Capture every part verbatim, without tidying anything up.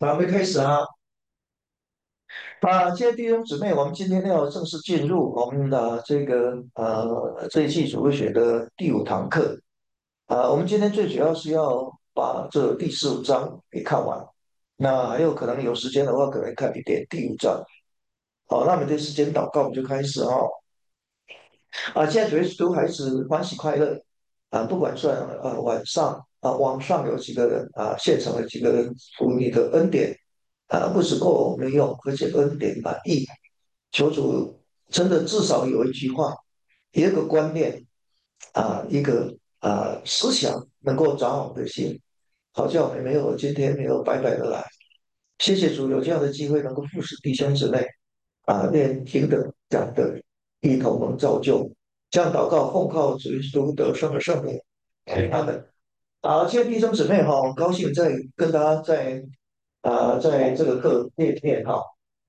好，我们开始啊！啊，亲爱的弟兄姊妹，我们今天要正式进入我们的这个呃这一期主日学的第五堂课。啊，我们今天最主要是要把这第四五章给看完。那还有可能有时间的话，可能看一点第五章。好，那我们的时间祷告，我们就开始哦。啊，现在主耶稣还是欢喜快乐啊，不管算呃晚上啊，网上有几个人啊，现场有几个人服你的恩典啊，不止够我们用，而且恩典满溢。求主真的至少有一句话，一个观念啊，一个啊思想能够长好我们的心，好叫我们没有今天没有白白的来。谢谢主有这样的机会能够服侍弟兄姊妹啊，愿听的讲的一同能造就。这样祷告，奉靠主耶稣得胜的圣名，阿门。好，亲爱的弟兄姊妹哈，很高兴在跟大家在啊、在这个课里面哈。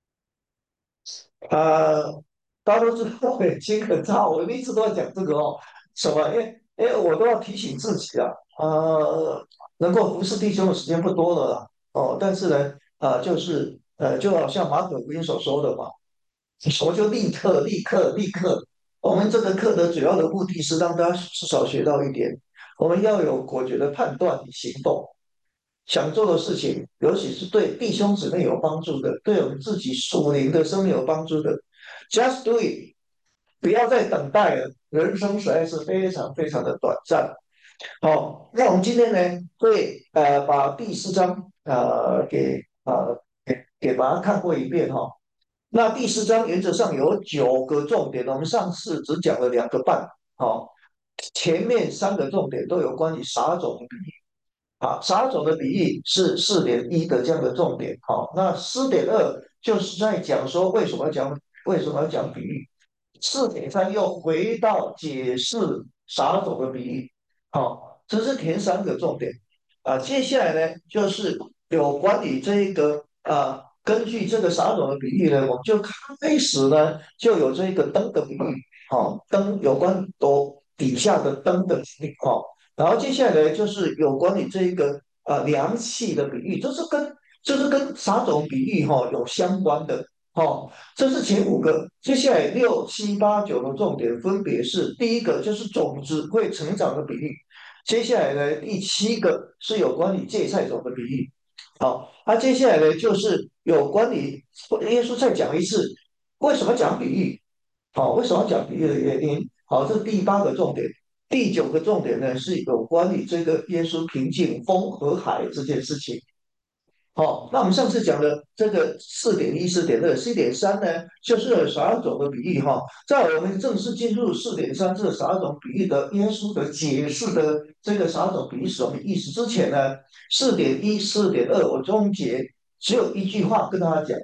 啊，大家都知道我眼睛很差，我一直都在讲这个哦。什么？因为因为我都要提醒自己啊，呃，能够服侍弟兄的时间不多了啦。哦，但是呢，啊、就是呃，就好像马可福音所说的嘛，我就立刻立刻立刻。我们这个课的主要的目的是让大家至少学到一点，我们要有果决的判断与行动。想做的事情，尤其是对弟兄姊妹有帮助的，对我们自己属灵的生命有帮助的，just do it，不要再等待了。人生实在是非常非常的短暂。好，那我们今天呢，会呃把第四章呃给呃给给把它看过一遍哈。那第四章原则上有九个重点，我们上次只讲了两个半。好，前面三个重点都有关于撒种的比喻。好，撒种的比喻是四点一的这样的重点。好，那四点二就是在讲说为什么要讲为什么要讲比喻。四点三又回到解释撒种的比喻。好，这是前三个重点。啊，接下来呢就是有关于这一个啊，根据这个撒种的比喻呢，我们就开始呢就有这一个灯的比喻。好，灯有关多底下的灯的比喻。好。然后接下来就是有关于这一个呃凉气的比喻，这是跟这是跟撒种比喻哈、有相关的。哦，这是前五个。接下来六七八九的重点分别是第一个就是种子会成长的比喻。接下来呢第七个是有关于芥菜种的比喻。好，那、接下来呢就是有关于耶稣再讲一次为什么讲比喻。好，为什么要讲比喻的原因？好，这是第八个重点。第九个重点呢，是有关于这个耶稣平静风和海这件事情。好，那我们上次讲的这个四点一、四点二、四点三呢，就是撒种的比喻哈。在我们正式进入四点三这个撒种比喻的耶稣的解释的这个撒种比喻是什么意思之前呢，四点一、四点二我总结只有一句话跟大家讲。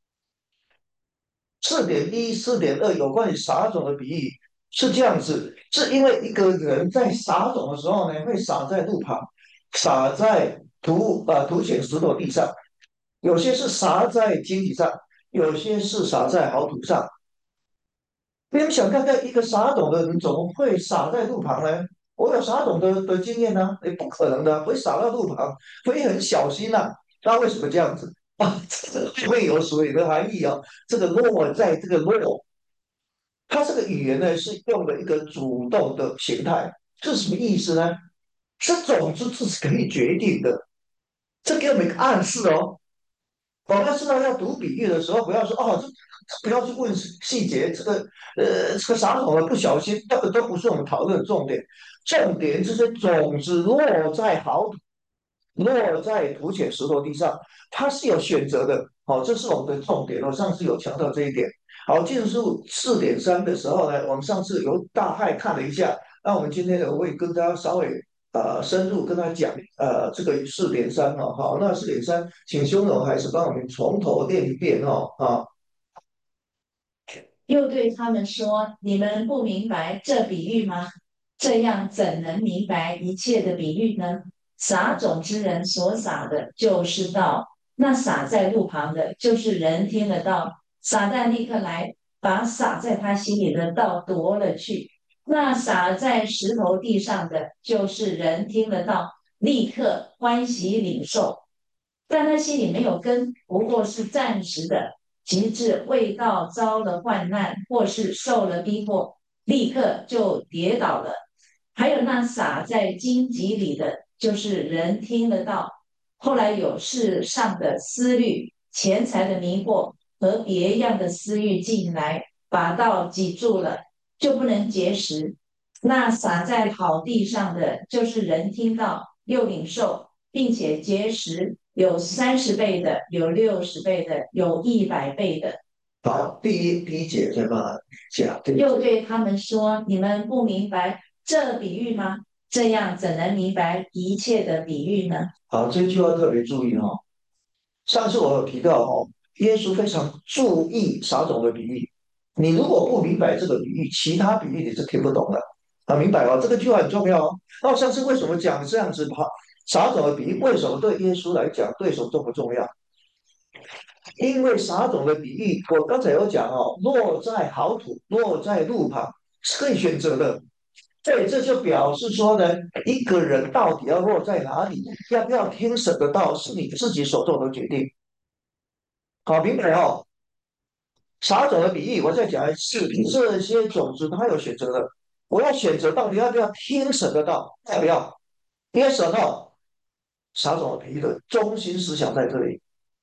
四点一、四点二有关于撒种的比喻是这样子，是因为一个人在撒种的时候呢，会撒在路旁，撒在土啊土浅石头地上，有些是撒在荆棘上，有些是撒在好土上。你们想看看一个撒种的人怎么会撒在路旁呢？我有撒种的的经验呢，也不可能的，会撒到路旁，会很小心呐、那为什么这样子？啊，这会有水的含义啊。这个落在这个落，它这个语言呢是用了一个主动的形态，是什么意思呢？是种子是可以决定的，这给我们一个暗示哦。我们知道要读比喻的时候，不要说哦，这不要去问细节，这个呃，这个啥种的不小心，这个都不是我们讨论的重点。重点就是种子落在好土，落在土浅石头地上，它是有选择的。好、这是我们的重点。我上次有强调这一点。好，进入四点三的时候呢，我们上次有大概看了一下，那我们今天呢会跟大家稍微呃深入跟他讲呃这个四点三哈。好，那四点三，请兄总还是帮我们从头念一遍哈啊。 又对他们说：“你们不明白这比喻吗？这样怎能明白一切的比喻呢？撒种之人所撒的就是道，那撒在路旁的，就是人听了道，撒旦立刻来，把撒在他心里的道夺了去。那撒在石头地上的，就是人听了道，立刻欢喜领受， 但那些里没有根，不过是暂时的，及至未到遭了患难，或是受了逼迫，立刻就跌倒了。还有那撒在荆棘里的，就是人听得到，后来有世上的思虑、钱财的迷惑和别样的私欲进来，把道挤住了，就不能结实。那撒在好地上的，就是人听到又领受，并且结实，有三十倍的，有六十倍的，有一百倍的。 好，第一第一节再把它讲，对， 又对他们说：“你们不明白这比喻吗？这样怎能明白一切的比喻呢？” 好，这句话特别注意哈、哦。上次我有提到哈、哦，耶稣非常注意撒种的比喻。你如果不明白这个比喻，其他比喻你是听不懂的。啊，明白哦，这个句话很重要哦。那上次为什么讲这样子哈？撒种的比喻为什么对耶稣来讲对手重不重要？因为撒种的比喻，我刚才有讲哦，落在好土，落在路旁是可以选择的。对，这就表示说呢，一个人到底要落在哪里，要不要听神的道，是你自己所做的决定。好，明白哦。撒种的比喻，我再讲一次，这些种子它有选择的。我要选择到底要不要听神的道，要不要？因为神哦，撒种的比喻的中心思想在这里。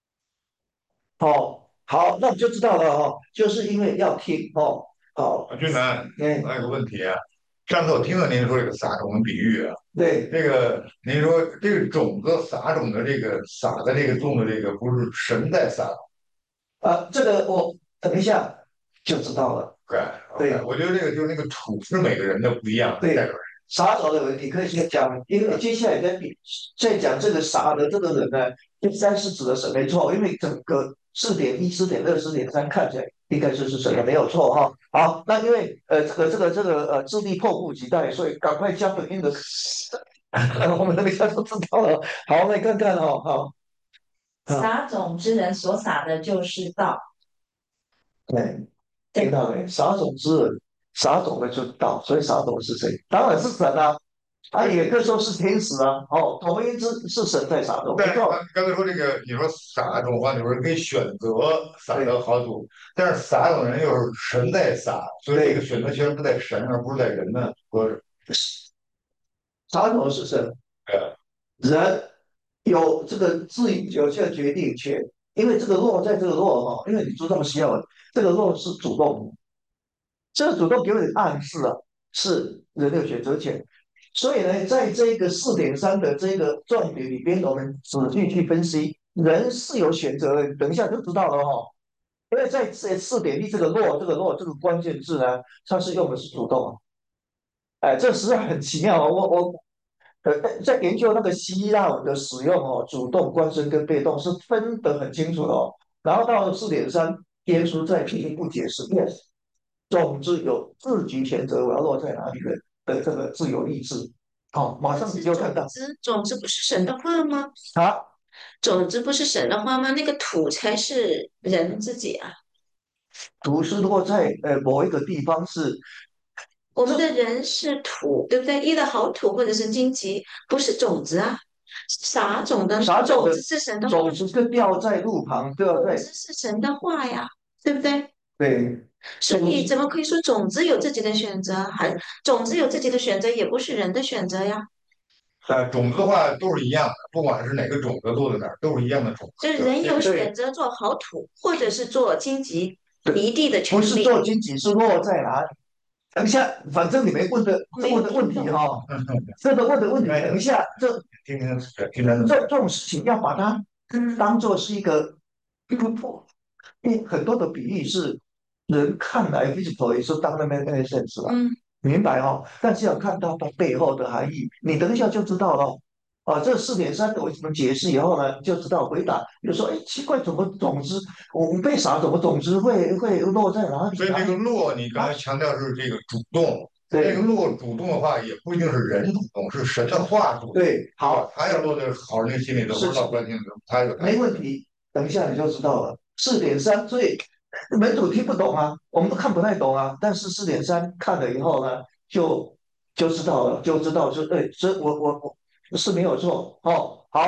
哦，好，那我们就知道了哦，就是因为要听哦。好， 啊，俊南， 嗯， 我还有个问题啊。上次我听到您说这个撒种的比喻啊， 对， 这个您说这个种子撒种的这个撒的这个种的这个不是神在撒啊，这个我等一下就知道了。 ，OK OK， 对我觉得这个就是那个土是每个人的不一样的，代对， 表人。 撒手的问题可以先讲，因为接下来在比在讲这个傻的这个人呢，应该是指的神没错，因为整个四点一、四点二、四点三看起来应该就是神的没有错哈。好，那因为呃这个这个这个呃智力迫不及待，所以赶快将本应的，我们那个都知道了。好，来看看哦，好，好， 撒种之人所撒的就是道。 对，听对， 到没？撒种之人，撒种的就道，所以撒种的是谁？当然是神啊。他也可以说是天使啊，哦，总而言之是神在撒种， 但是刚没错， 刚才说这个，你说撒种的话，你说可以选择撒对的好土，但是撒种的人又是神在撒，所以这个对， 选择权不在神，而不是在人呢。不是， 撒种是神， 呃， 人有这个自由有这个决定权，因为这个落在这个落哈，因为你知道需要这个落是主动，这个主动给我的暗示啊，是人有选择权。所以呢，在这个四点三的这个重点里边，我们仔细去分析，人是有选择的。等一下就知道了哈、哦。因为在这四点一这个落这个落这个关键字呢，它是用的是主动。哎，这实在很奇妙哦。我我呃在研究那个希腊文的使用哦，主动、官身跟被动是分得很清楚的哦。然后到四点三，耶稣再进一步解释，yes，总之有自己选择我要落在哪里的的这个自由意志。好、马上你可是就看到种子，种子不是神的话吗？ 它种子不是神的话吗？那个土才是人自己啊。 图是落在呃某一个地方是我们的这人是土，对不对？一的好土或者是荆棘，不是种子啊。撒种的啥种的种子是神的话， 种子是掉在路旁，对不种对？ 子是神的话呀，对不对？ 对， 所种子以怎么可以说种子有自己的选择？还种子有自己的选择，也不是人的选择呀。 呃，种子的话都是一样的，不管是哪个种子落在哪儿，都是一样的种子，对吧？ 就是人有选对择做好土，或者是做荆棘对， 离地的不是权利。 做经济，是落在哪里？等一下，反正你们问的没有问的问听懂。 题哈、这个问的问题，等一下，这听听听他怎么这这种事情要把它当做是一个一个破，因为很多的比喻是人看来 physical 也是当那边 make sense 了， 嗯。 明白哦？但是要看到它背后的含义，你等一下就知道了。啊，这四点三个为什么解释以后呢，就知道回答。比如说，哎，奇怪，怎么种子我们被撒，怎么种子会会落在哪里啊？ 所以这个落，你刚才啊， 强调是这个主动，这个对落主动的话，也不一定是人主动，是神的话主动， 对， 对吧？ 好， 他要落在好人心里头，不是是老百姓里头，他有他的。 没问题。等一下你就知道了。四点三，所以门主听不懂啊，我们都看不太懂啊。但是四点三看了以后呢，就就知道了，就知道就哎，这我我我是没有错哦。好，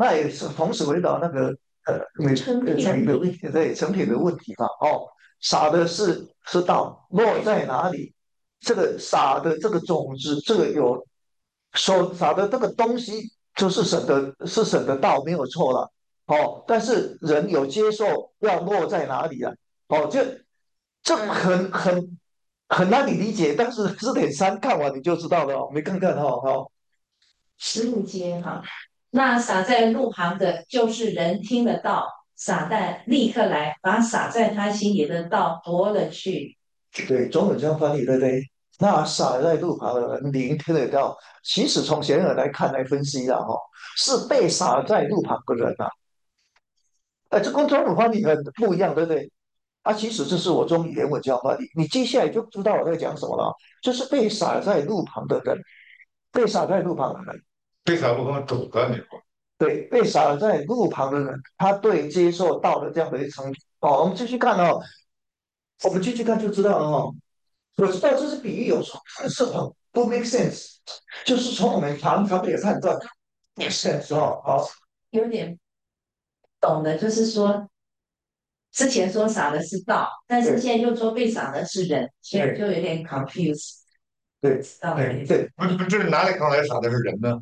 那也是同时回到那个呃那个成品。 成品的问题，对成品的问题嘛。哦，撒的是是道，落在哪里？这个撒的这个种子，这个有所撒的这个东西，就是神的，是神的道，没有错了。哦，但是人有接受要落在哪里啊？哦，这这很很很难以理解，但是四点三看完你就知道了哦，没看看哈。哦， 十五节哈，那撒在路旁的，就是人听得到，撒旦立刻来，把撒在他心里的道夺了去。 对，中文这样翻译，对不对？那撒在路旁的人聆听得到，其实从前人来看来分析了哈，是被撒在路旁的人啊。哎，这跟中文翻译很不一样，对不对？啊，其实这是我中语原文这样翻译，你接下来就知道我在讲什么了。就是被撒在路旁的人，被撒在路旁的人， 被撒路旁种子，你说对，被撒在路旁的人，他对接受道的这样的一层。哦，我们继续看哦，我们继续看就知道了哦。我知道这是比喻有错，但是很不 make sense，就是从我们常常的判断 make sense 哦。好， 有点懂的，就是说之前说撒的是道，但是对现在又说被撒的是人，所以对就有点 confused。 对知道了。 对， 对， 不是不是，这是哪里看来撒的是人呢？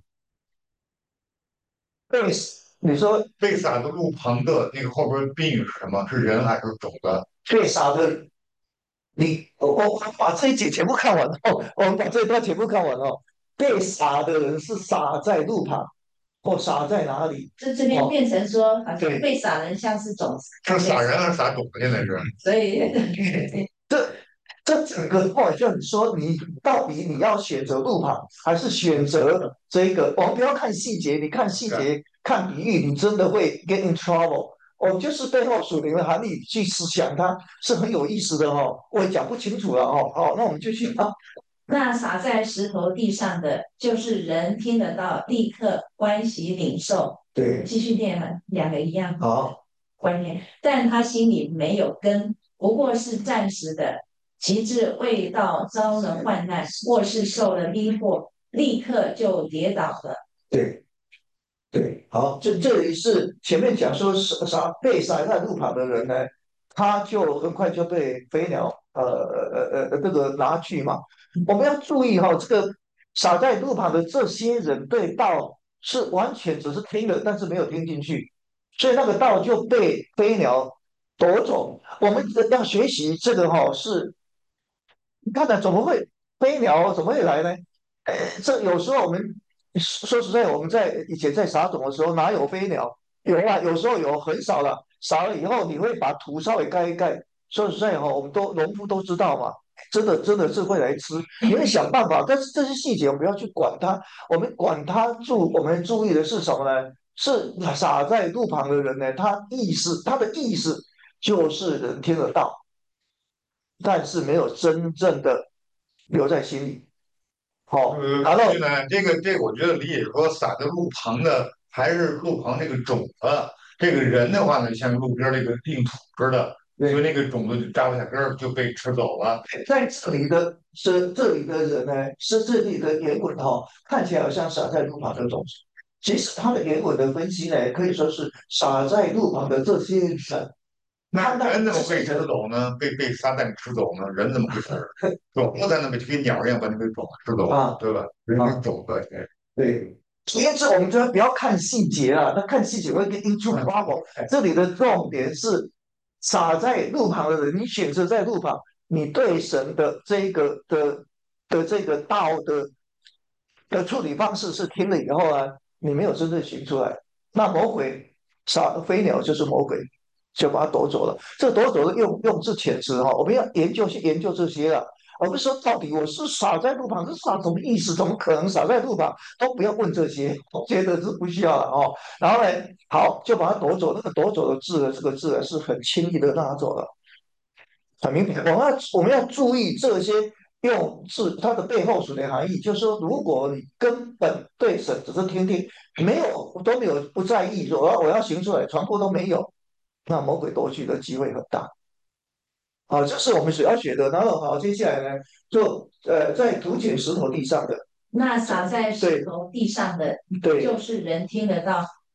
被你说被撒的路旁的那个后边宾语是什么？是人还是种子？ 被撒的，你我我我把这一节全部看完哦，我们把这一段全部看完哦。被撒的人是撒在路旁，或撒在哪里？ 这这边哦， 变成说，好像对， 被撒人像是种子， 是撒人还是撒种子？现在是所以这这整个话就你说，你到底你要选择路旁，还是选择这个？我们不要看细节，你看细节、看比喻，你真的会 get in trouble。我们就是背后属灵的含义去思想，它是很有意思的哦。我也讲不清楚了哦。好，那我们就去啊。 那撒在石头地上的，就是人听得到，立刻欢喜领受。 对， 继续念了，两个一样好， 观念，但他心里没有根，不过是暂时的，其至未到遭了患难，或是受了逼迫，立刻就跌倒了。 对对，好，这这里是前面讲说是啥被撒在路旁的人呢，他就很快就被飞鸟呃呃呃这个拿去嘛。我们要注意哈、这个撒在路旁的这些人对道是完全只是听了，但是没有听进去，所以那个道就被飞鸟夺走。我们要学习这个哈、是，你看呢怎么会飞鸟怎么会来呢？呃，这有时候我们说实在，我们在以前在撒种的时候，哪有飞鸟？有啊，有时候有，很少了。撒了以后，你会把土稍微盖一盖。说实在哈、我们都农夫都知道嘛，真的真的是会来吃，你会想办法。但是这些细节我们不要去管它，我们管它注，我们注意的是什么呢？是撒在路旁的人呢，他意思他的意思就是人听得到，但是没有真正的留在心里。好， 呃， 然后这呢，这个这个，我觉得理解说撒在路旁的还是路旁这个种子，这个人的话呢，像路边这个硬土似的，所以对。 那个种子就扎不下根儿，就被吃走了。 在这里的是这里的人呢，是这里的原文哈、看起来好像撒在路旁的种子，其实他的原文的分析呢，可以说是撒在路旁的这些人，他那人怎么被吃那这些人走呢？被被撒旦吃走呢？人怎么回事儿？种子在那边就跟鸟一样把那个种子吃走了， 啊对吧？人是啊， 种子，哎对，因此我们就不要看细节啊，那看细节会跟 into trouble。这里的重点是撒在路旁的人，你选择在路旁，你对神的这个的的这个道的的处理方式是听了以后啊，你没有真正行出来，那魔鬼撒飞鸟就是魔鬼，就把它夺走了。这夺走的用用字遣词哈，我们要研究去研究这些了。而不是说到底我是撒在路旁，这撒什么意思？怎么可能撒在路旁？都不要问这些，我觉得是不需要了哦。然后呢，好，就把它夺走。那个夺走的字呢，这个字呢是很轻易的拿走了，很明显。我们要我们要注意这些用字它的背后属灵含义，就是说，如果你根本对神只是听听，没有都没有不在意，说我要我要行出来，全部都没有，那魔鬼夺取的机会很大。好，这是我们所要学的。然后好，接下来呢，就呃，在土捡石头地上的， 那撒在石对头地上的，就对是人听得到，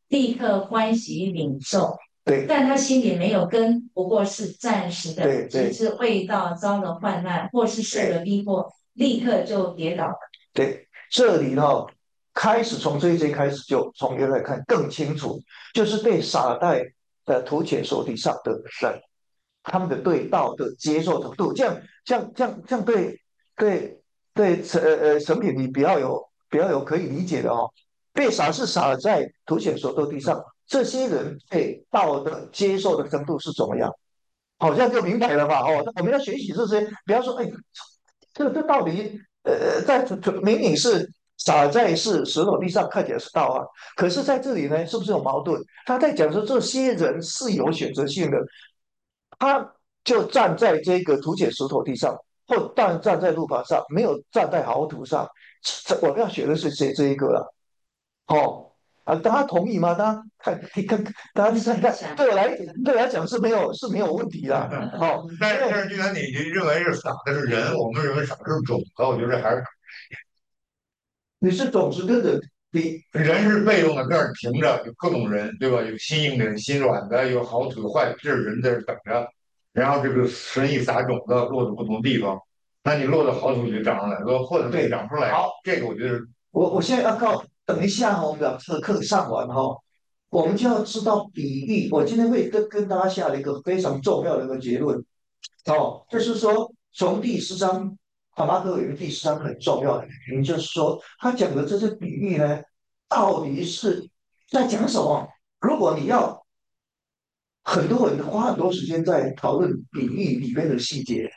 立刻欢喜领受。 对但他心里没有根，不过是暂时的， 对对直至未到遭了患难，或是受了逼迫，立刻就跌倒了。 对，这里呢，开始从这一节开始就从原来看更清楚，就是被撒在的土浅手地上的人，他们的对道的接受程度，这样这样这样这样对对对陈呃呃陈品，你比较有比较有可以理解的哦。被撒是撒在土浅手豆地上，这些人对道的接受的程度是怎么样？好像就明白了吧？哦，我们要学习这些，不要说哎，这这到底呃，在明明是撒在是石头地上，看起来是道啊，可是在这里呢，是不是有矛盾？他在讲说这些人是有选择性的，他就站在这个土浅石头地上，或但站在路旁上，没有站在好土上。这我们要学的是这这一个了。哦，啊，大家同意吗？大家看，看，大家看看，对我来对我来讲是没有是没有问题的。哦， 但是但因为是，既然你认为是撒的是人，我们认为撒的是种子，我觉得还是你是种子跟人，你人是被动的，在那儿停着，有各种人，对吧？有心硬的、心软的，有好土坏土，这是人在这儿等着。然后这个神一撒种子，落在不同地方，那你落到好土就长上来，落坏土没对， 长出来。 好， 这个我觉得我我现在要告，等一下哈，我们把这个课上完哈，我们就要知道比喻。我今天会跟跟大家下了一个非常重要的一个结论。哦，就是说，从第十章，法马可有一个第十章很重要的原因，就是说，他讲的这些比喻呢，到底是在讲什么？如果你要很多人花很多时间在讨论比喻里面的细节，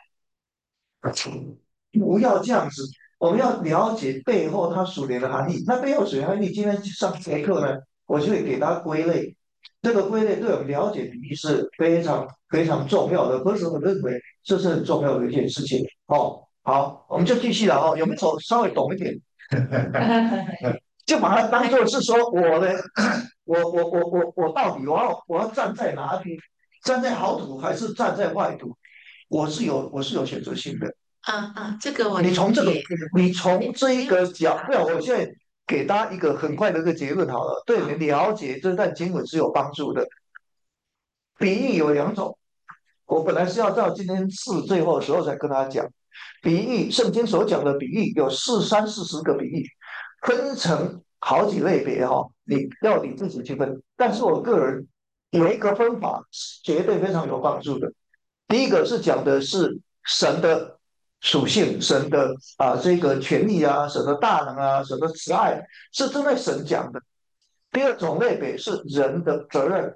不要这样子，我们要了解背后它属灵的含义。那背后属灵含义，今天上这节课呢，我就会给它归类。这个归类对我们了解比喻是非常非常重要的，可是我认为这是很重要的一件事情。哦，好，我们就继续了哦。有没有稍微懂一点？就把它当做是说我的，我我我我我到底我要我要站在哪里？站在好土还是站在坏土？我是有我是有选择性的。 啊啊，这个我理你从这个， 解。 你从这一个角，对，我现在给大家一个很快的一个结论好了，对你了解这段经文是有帮助的。比喻有两种，我本来是要到今天是最后的时候才跟大家讲。比喻，圣经所讲的比喻有四三四十个比喻，分成好几类别哈、哦，你要你自己去分。但是我个人有一个分法是绝对非常有帮助的。第一个是讲的是神的属性，神的啊这个权利啊，神的大能啊，神的慈爱，是针对神讲的。第二种类别是人的责任。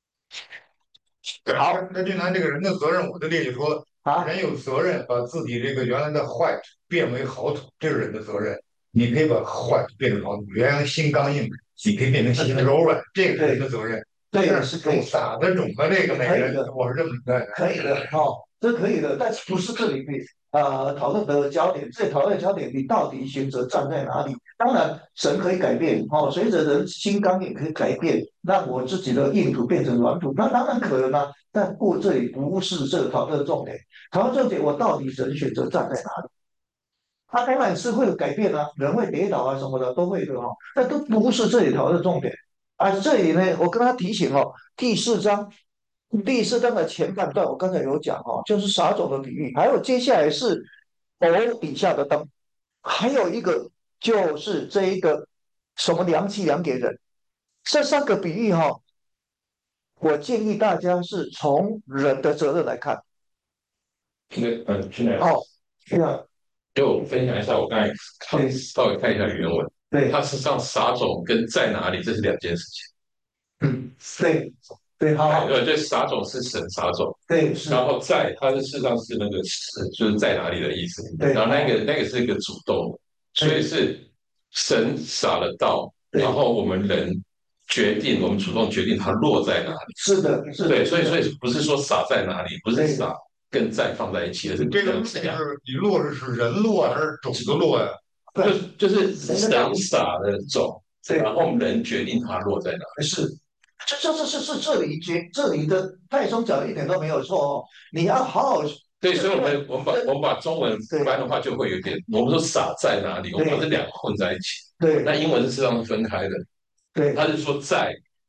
好那那就拿这个人的责任，我的列举说， 啊， 人有责任把自己这个原来的坏土变为好土，这是人的责任。你可以把坏土变成好土，原来心刚硬，你可以变成心柔软，这个是人的责任。 对， 但是是可以， 撒的种子这个每个人，我是这么明白的。 可以的，哦，这可以的，但是不是这里面呃讨论的焦点？这讨论的焦点，你到底选择站在哪里？当然，神可以改变，哦，随着人心刚也可以改变，让我自己的硬土变成软土，那当然可能啊。但不，这里不是这个讨论的重点。讨论重点，我到底人选择站在哪里？他当然是会有改变啊，人会跌倒啊什么的都会的哦，那都不是这里讨论的重点。啊，这里呢，我跟他提醒哦，第四章，第四章的前半段，我刚才有讲哦，就是撒种的比喻，还有接下来是楼底下的灯，还有一个就是这一个什么量器量给人，这三个比喻哈、哦，我建议大家是从人的责任来看那嗯，现在哦，这样就分享一下，我刚才看对稍微看一下原文， 对， 它实际上撒种跟在哪里这是两件事情。 嗯，对对，好好， 呃，对，撒种是神撒种， 对是， 然后在它是事实上是那个是就是在哪里的意思， 对然后那个那个是一个主动，所以对是神撒了道，然对， 后我们人决定，我们主动决定它落在哪里。 是的，是的， 对，所以是的， 所以不是说撒在哪里，不是对撒跟在放在一起的，是这个落是这样。 你落是是人落还是种子落呀？ 就就是神撒的种， 对， 然后人决定它落在哪。 是，这这这是是这里决这里的太松讲的一点都没有错哦，你要好好对，所以我们我们把我们把中文对翻的话，就会有点，我们说撒在哪里，我们把这两个混在一起。那对英文是实际上是分开的， 对他是说在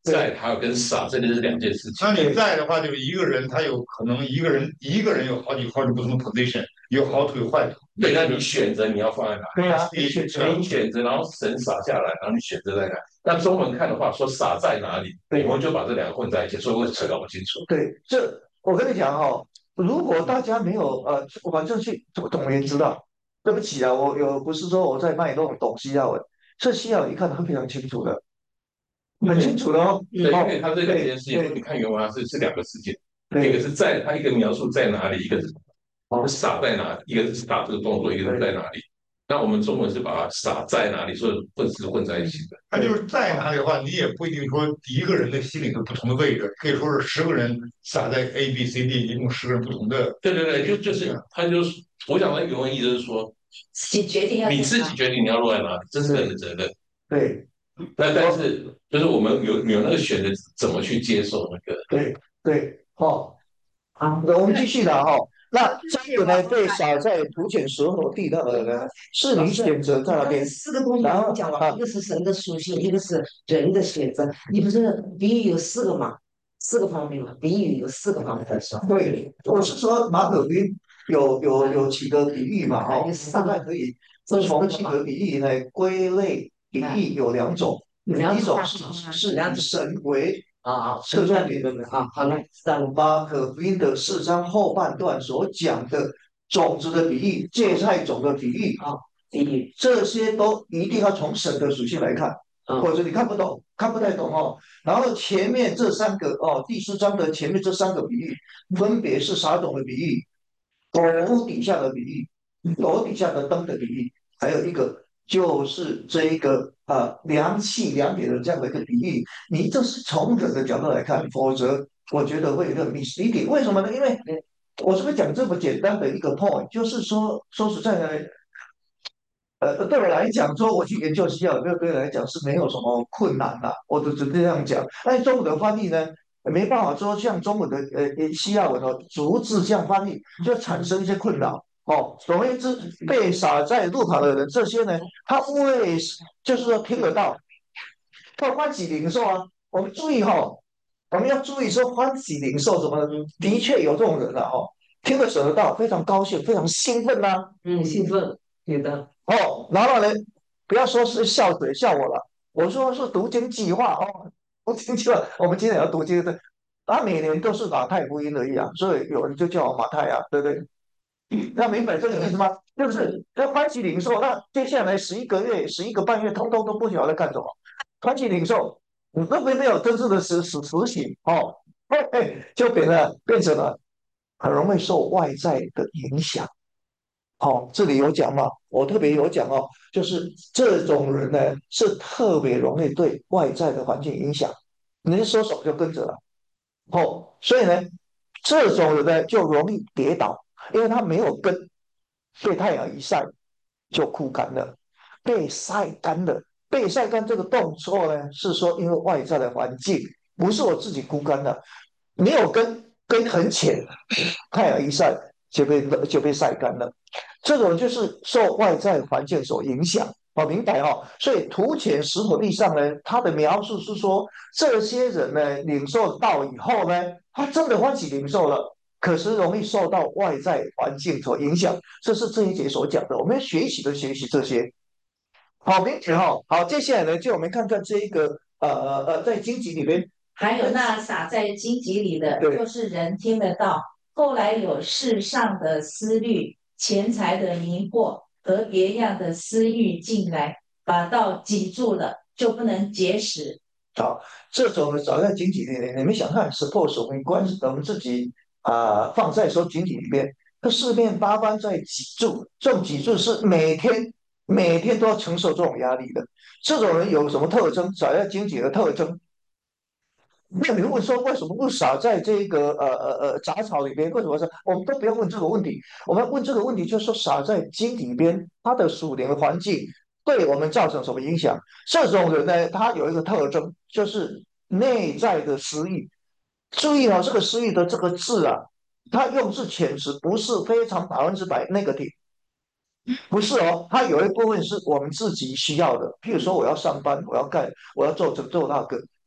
在他跟傻这个是两件事情。 那你在的话，就是一个人，他有可能一个人一个人有好几好几不同的 position，有好腿坏腿。 对，那你选择你要放在哪？ 对啊， 你选择你选择，然后神洒下来，然后你选择在哪？那中文看的话，说洒在哪里， 对我们就把这两个混在一起，所以会扯搞不清楚。 对，这我跟你讲哈、哦，如果大家没有呃，反正去总总而言之道，对不起啊，我有不是说我在卖弄懂西亚文，这西亚文一看他非常清楚的，很清楚的哦。 对，因哦， 为它这两件对事情， 对你看原文它是是两个事情，一个对， 是在它一个描述在哪里，一个是哦撒在哪里，一个是撒这个动作，一个是在对哪里。那我们中文是把它撒在哪里，所以混是混在一起的。 他就是在哪里的话，你也不一定说一个人的心里的不同的位置，可以说是十个人撒在 A、B、C、D，一共十个人不同的。 对对对，就就是他就是，我想的原文意思是说， 自己决定要你在哪。 自己决定你要落在哪里，这是个人的责任。 对， 那但我是就是我们有有那个选择，怎么去接受那个？ 对对，哦， 好， 那我们继续的哈、哦。那这个呢，被撒在土浅石头地上的呢，是你选择在那边， 四个东西然后我讲了， 啊一个是神的属性，一个是人的选择。你不是比喻有四个嘛？四个方面嘛，比喻有四个方面是吧？ 对，我是说马可福音有有有几个比喻嘛，哦，大概可以从几个比喻来归类。比喻有两种，一种是是以神为啊， 侧重点的啊，好了，知道了。 马可福音的四章后半段所讲的种子的比喻、芥菜种的比喻啊， 比喻， 这些都一定要从神的属性来看， 嗯或者你看不懂、看不太懂哦。然后前面这三个哦，第四章的前面这三个比喻，分别是啥种的比喻？斗底下的比喻，斗底下的灯的比喻，还有一个就是这一个呃量器量点的这样的一个比喻。你这是从人的角度来看，否则我觉得会有点 misleading。为什么呢？因为我是不是讲这么简单的一个 point，就是说说实在的。呃，对我来讲，说我去研究西药，这个对我来讲是没有什么困难的，我就只这样讲。但是中文的翻译呢，没办法说像中文的呃呃西亚文哦，逐字这样翻译，就产生一些困扰哦。总而言之，被撒在路旁的人，这些呢，他为就是说听得到，他欢喜领受啊。我们注意哈、哦，我们要注意说欢喜领受什么呢？的确有这种人了哈、哦，听得舍得到，非常高兴，非常兴奋呐、 嗯，兴奋，有的， 哦，然后呢，不要说是笑谁笑我了，我说是读经计划哦，读经计划，我们今天要读经的，他每年都是马太福音而已啊，所以有人就叫我马太啊，对不对？那明白这个意思吗？就是这欢喜领受，那接下来十一个月、十一个半月，通通都不晓得干什么，欢喜领受，你都没有真正的实实实行哦，哎哎，就变得变成了很容易受外在的影响。哦，这里有讲嘛，我特别有讲哦，就是这种人呢是特别容易对外在的环境影响，你一说什么就跟着了。哦，所以呢，这种人呢就容易跌倒，因为他没有根，被太阳一晒就枯干了，被晒干了。被晒干这个动作呢，是说因为外在的环境，不是我自己枯干的，没有根，根很浅，太阳一晒就被就被晒干了。这种就是受外在环境所影响，我、哦、明白哦。所以土浅石头地上呢，他的描述是说，这些人呢领受到以后呢，他真的欢喜领受了，可是容易受到外在环境所影响，这是这一节所讲的。我们要学习的学习这些，好明显哈。好，接下来呢，就我们看看这一个呃呃呃，在经籍里面， 还有那撒在荆棘里的， 对就是人听得到，后来有世上的思虑、钱财的迷惑和别样的私欲进来，把道挤住了，就不能结实。 好，这种呢，早在经济里面，你们想看，suppose 我们关我们自己啊、呃放在说经济里面，这四面八方在脊柱，这种脊柱是每天每天都要承受这种压力的。这种人有什么特征？早在经济的特征。那你问说为什么不撒在这个呃呃呃杂草里边？为什么是？我们都不要问这个问题，我们问这个问题就是说撒在茎里边，它的属灵的环境对我们造成什么影响？这种人呢，他有一个特征，就是内在的私欲。注意哦，这个私欲的这个字啊，它用字遣词不是非常百分之百 negative，不是哦，它有一部分是我们自己需要的。譬如说，我要上班，我要干，我要做这做那个，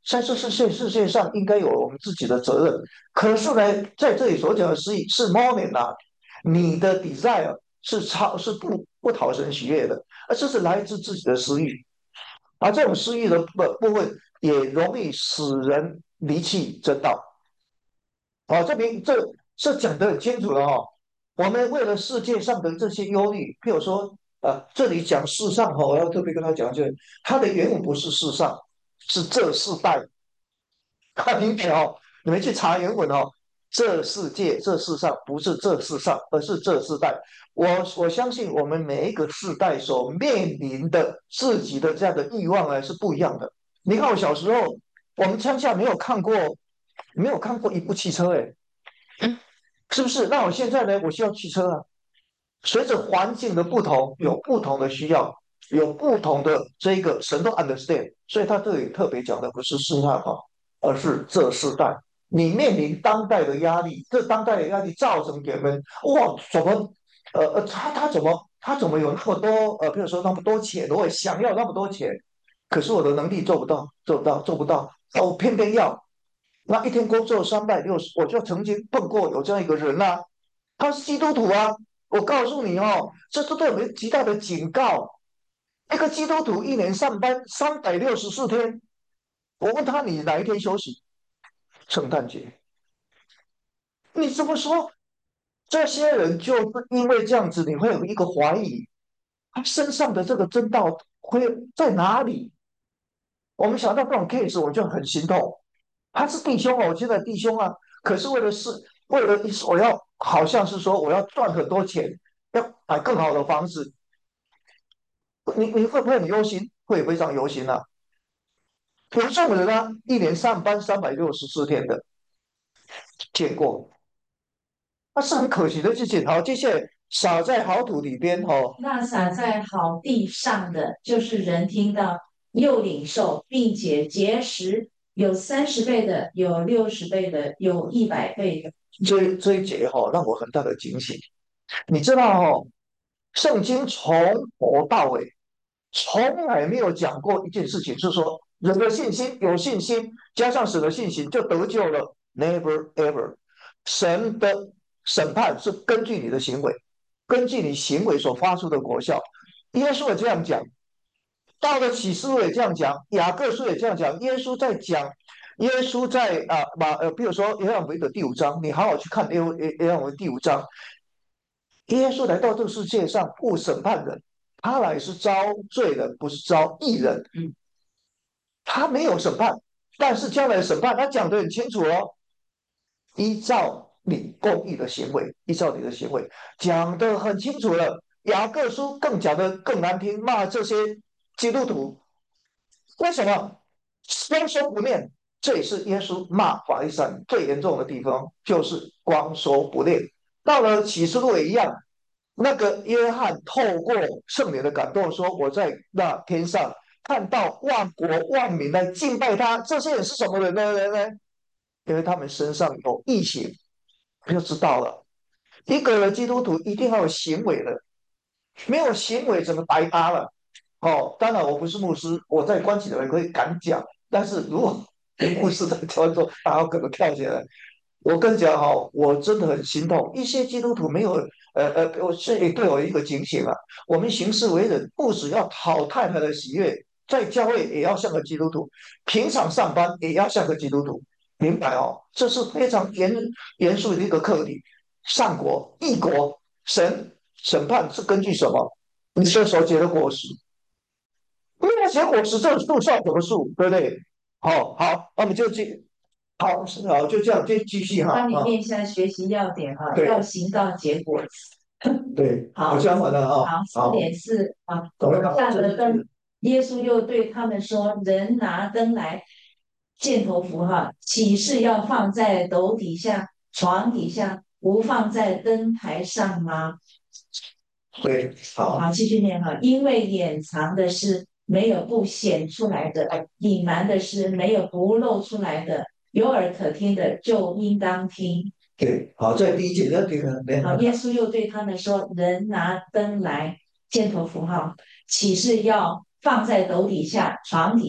在这世界世界上应该有我们自己的责任。可是呢，在这里所讲的是是 moment 啊，你的 desire 是超是不不讨神喜悦的，而这是来自自己的私欲。而这种私欲的部部分也容易使人离弃真道。好，这边这这讲得很清楚了哦。我们为了世界上的这些忧虑，譬如说，呃，这里讲世上哈，我要特别跟他讲，就是它的原文不是世上，是这世代。看明白哦，你们去查原文哦。这世界、这世上不是这世上，而是这世代。我我相信我们每一个世代所面临的自己的这样的欲望呢是不一样的。你看我小时候，我们乡下没有看过，没有看过一部汽车，哎，是不是？那我现在呢，我需要汽车啊。随着环境的不同，有不同的需要，有不同的这一个神都 understand，所以他这里特别讲的不是试探哈，而是这世代你面临当代的压力，这当代的压力造成给人哇，怎么呃呃他他怎么他怎么有那么多呃，比如说那么多钱，我也想要那么多钱，可是我的能力做不到，做不到，做不到，我偏偏要。那一天工作三百六十，我就曾经碰过有这样一个人啊，他是基督徒啊。我告诉你哦，这是对我们极大的警告。一个基督徒一年上班三百六十四天，我问他你哪一天休息？圣诞节。你怎么说？这些人就是因为这样子，你会有一个怀疑，他身上的这个真道会在哪里？我们想到这种 case，我就很心痛。他是弟兄哦，我现在弟兄啊，可是为了是，为了我要，好像是说我要赚很多钱，要买更好的房子，你你会不会很忧心？会非常忧心啊。有这种人啊，一年上班三百六十四天的，见过，那是很可惜的事情。好，接下来撒在好土里边哦。 那撒在好地上的，就是人听到又领受，并且结实，有三十倍的，有六十倍的，有一百倍的。 这这一节哈、哦，让我很大的警醒。你知道哦，圣经从头到尾从来没有讲过一件事情，是说人的信心有信心加上神的信心就得救了，never ever。神的审判是根据你的行为，根据你行为所发出的果效。耶稣也这样讲，到了启示录也这样讲，雅各书也这样讲。耶稣在讲，耶稣在啊马呃，比如说约翰福音的第五章，你好好去看约约约翰福音第五章，耶稣来到这个世界上不审判人，他来是招罪人，不是招义人。他没有审判，但是将来的审判他讲得很清楚哦，依照你公义的行为，依照你的行为讲得很清楚了。雅各书更讲得更难听，骂这些基督徒。为什么光说不练？这也是耶稣骂法利赛人最严重的地方，就是光说不练。到了启示录也一样，那个约翰透过圣灵的感动说：“我在那天上看到万国万民来敬拜他。”这些人是什么人呢？人呢？因为他们身上有异形，就知道了。一个人基督徒一定要有行为的，没有行为怎么白搭了？哦，当然我不是牧师，我在关起来可以敢讲，但是如果牧师在操作，大家可能跳起来。我跟你讲哈、哦，我真的很心痛。一些基督徒没有，呃呃，我这里对我一个警醒啊。我们行事为人，不只要讨太太的喜悦，在教会也要像个基督徒，平常上班也要像个基督徒，明白哦？这是非常严严肃的一个课题。上国、异国，神审判是根据什么？你这所结的果实。没有结果实，这树算什么树？对不对？好好，那我们就继好，好，就这样，就继续哈帮你啊。 念一下学习要点哈， 对要行到结果子。 对， 好， 我讲完了啊。 好，四好， 点四啊， 懂了。 下了灯，耶稣又对他们说：人拿灯来箭头符号，岂是要放在斗底下、床底下，不放在灯台上吗？ 对，好， 好，继续念哈，因为掩藏的是没有不显出来的，隐瞒的是没有不露出来的。有耳可听的就应当听。 对，好，在第一节的这个， 好，耶稣又对他们说：人拿灯来，箭头符号，岂是要放在斗底下、床底下，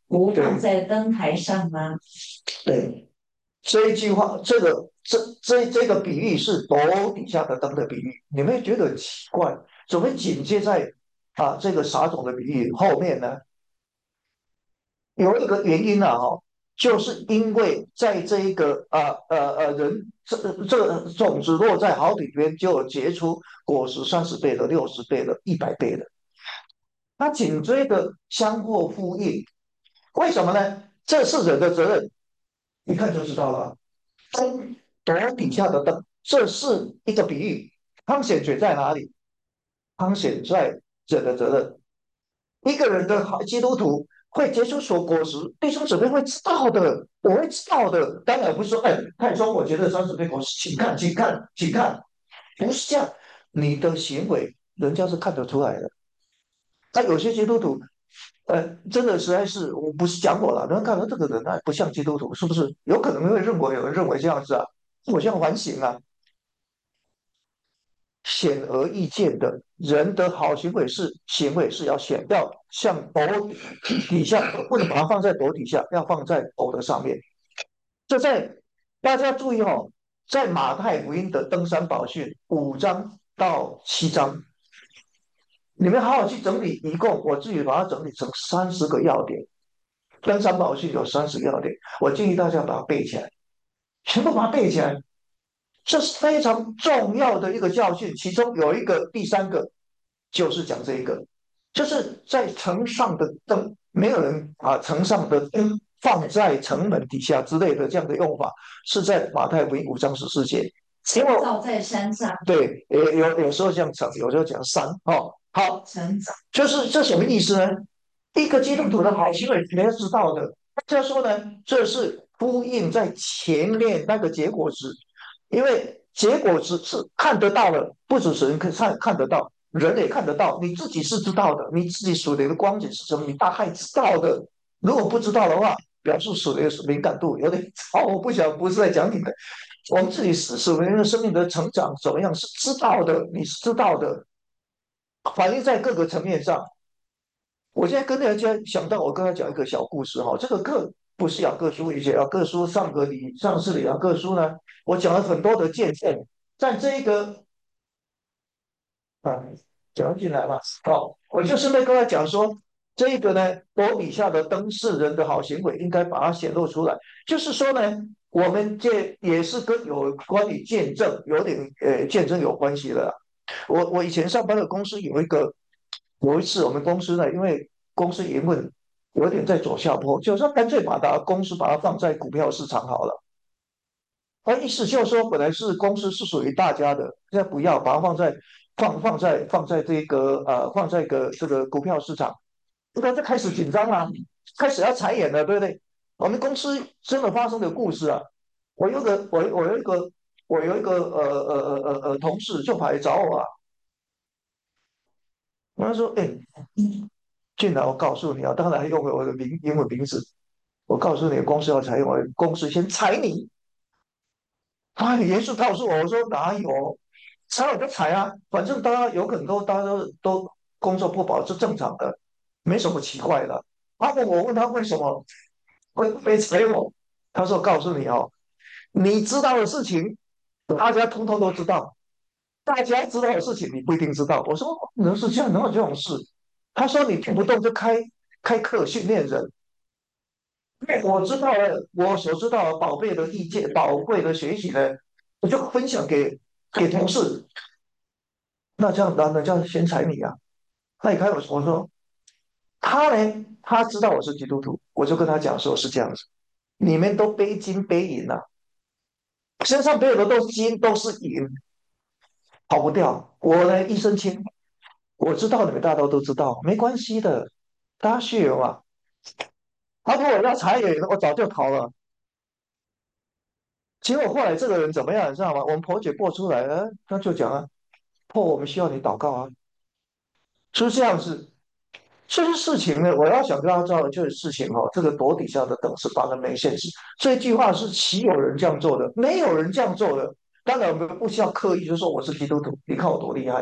不放对在灯台上吗？ 对，这一句话，这个这这这个比喻是斗底下的灯的比喻，你们会觉得很奇怪，怎么会紧接在啊这个撒种的比喻后面呢？有一个原因啊，哈，就是因为在这一个呃呃呃人这这个种子落在好里边，就有结出果实三十倍的、六十倍的、一百倍的，它紧追的相互呼应。为什么呢？这是人的责任，一看就知道了。灯斗底下的灯，这是一个比喻。汤显决在哪里？汤显在人的责任。一个人的好基督徒会结出所果实，弟兄姊妹会知道的，我会知道的。当然不是说，哎，太宗，我觉得三十倍果实，请看，请看，请看，不是这样。你的行为，人家是看得出来的。那有些基督徒，呃，真的实在是，我不是讲我了，人家看到这个人啊，不像基督徒，是不是？有可能会认为有人认为这样子啊，我这样反省啊，显而易见的，人的好行为是行为是要显要像斗底下，不能把它放在斗底下，要放在斗的上面。这在大家注意哦，在马太福音的登山宝训五章到七章，你们好好去整理，一共我自己把它整理成三十个要点。登山宝训有三十个要点，我建议大家把它背起来，全部把它背起来。这是非常重要的一个教训，其中有一个第三个就是讲这个，就是在城上的灯，没有人把城上的灯放在城门底下之类的这样的用法，是在马太福音五章十四节。因为照在山上， 对，有有有时候讲城，有时候讲山，哦，好， 成长。 就是这什么意思呢？一个基督徒的好行为，你要知道的。这样说呢，这是呼应在前面那个结果子，因为结果子是看得到的，不只是人看看得到，人也看得到，你自己是知道的，你自己属灵的光景是什么，你大概知道的。如果不知道的话，表示属灵的敏感度有点高。我不想不是在讲你的，我们自己是属灵的生命的成长怎么样是知道的，你是知道的，反映在各个层面上。我现在跟大家想到，我跟他讲一个小故事哈。这个课不是雅各书，以前雅各书上个礼上次的雅各书呢，我讲了很多的见证，在这一个啊讲进来嘛，好，我就顺便跟他讲说，这一个呢，斗底下的灯是人的好行为，应该把它显露出来。就是说呢，我们这也是跟有关于见证有点呃见证有关系的。我我以前上班的公司有一个，有一次我们公司呢，因为公司营运有点在走下坡，就说干脆把它公司把它放在股票市场好了。他意思就是说，本来是公司是属于大家的，现在不要把它放在放放在放在这个呃放在一个这个股票市场，那就开始紧张了，开始要裁员了，对不对？我们公司真的发生的故事啊，我有个我我有一个我有一个呃呃呃呃呃同事就跑来找我啊，他说：“哎，俊来，我告诉你啊，当然用了我的名英文名字，我告诉你，公司要裁员，我公司先裁你。”他很严肃告诉我，我说哪有，裁我就裁啊，反正大家有可能都大家都都工作不保是正常的，没什么奇怪的。他问我问他为什么会被裁我，他说告诉你哦，你知道的事情，大家通通都知道。大家知道的事情你不一定知道。我说能是这样，能有这种事？他说你听不懂就开开课训练人。我知道了，我所知道的宝贝的意见、宝贵的学习呢，我就分享给给同事。那这样，那那这样先踩你啊？那一开始我说他呢，他知道我是基督徒，我就跟他讲说是这样子，你们都背金背银啊，身上背的都是金，都是银，跑不掉。我呢一身轻，我知道你们大家都知道，没关系的，大家血友嘛。他说我要裁员，我早就逃了。结果后来这个人怎么样，你知道吗？我们婆姐播出来了，他就讲啊，破我们需要你祷告啊，是这样子。这些事情呢，我要想跟大家知道的就是事情哦，这个躲底下的等是发生没现实。这句话是岂有人这样做的？没有人这样做的。当然，我们不需要刻意就说我是基督徒，你看我多厉害。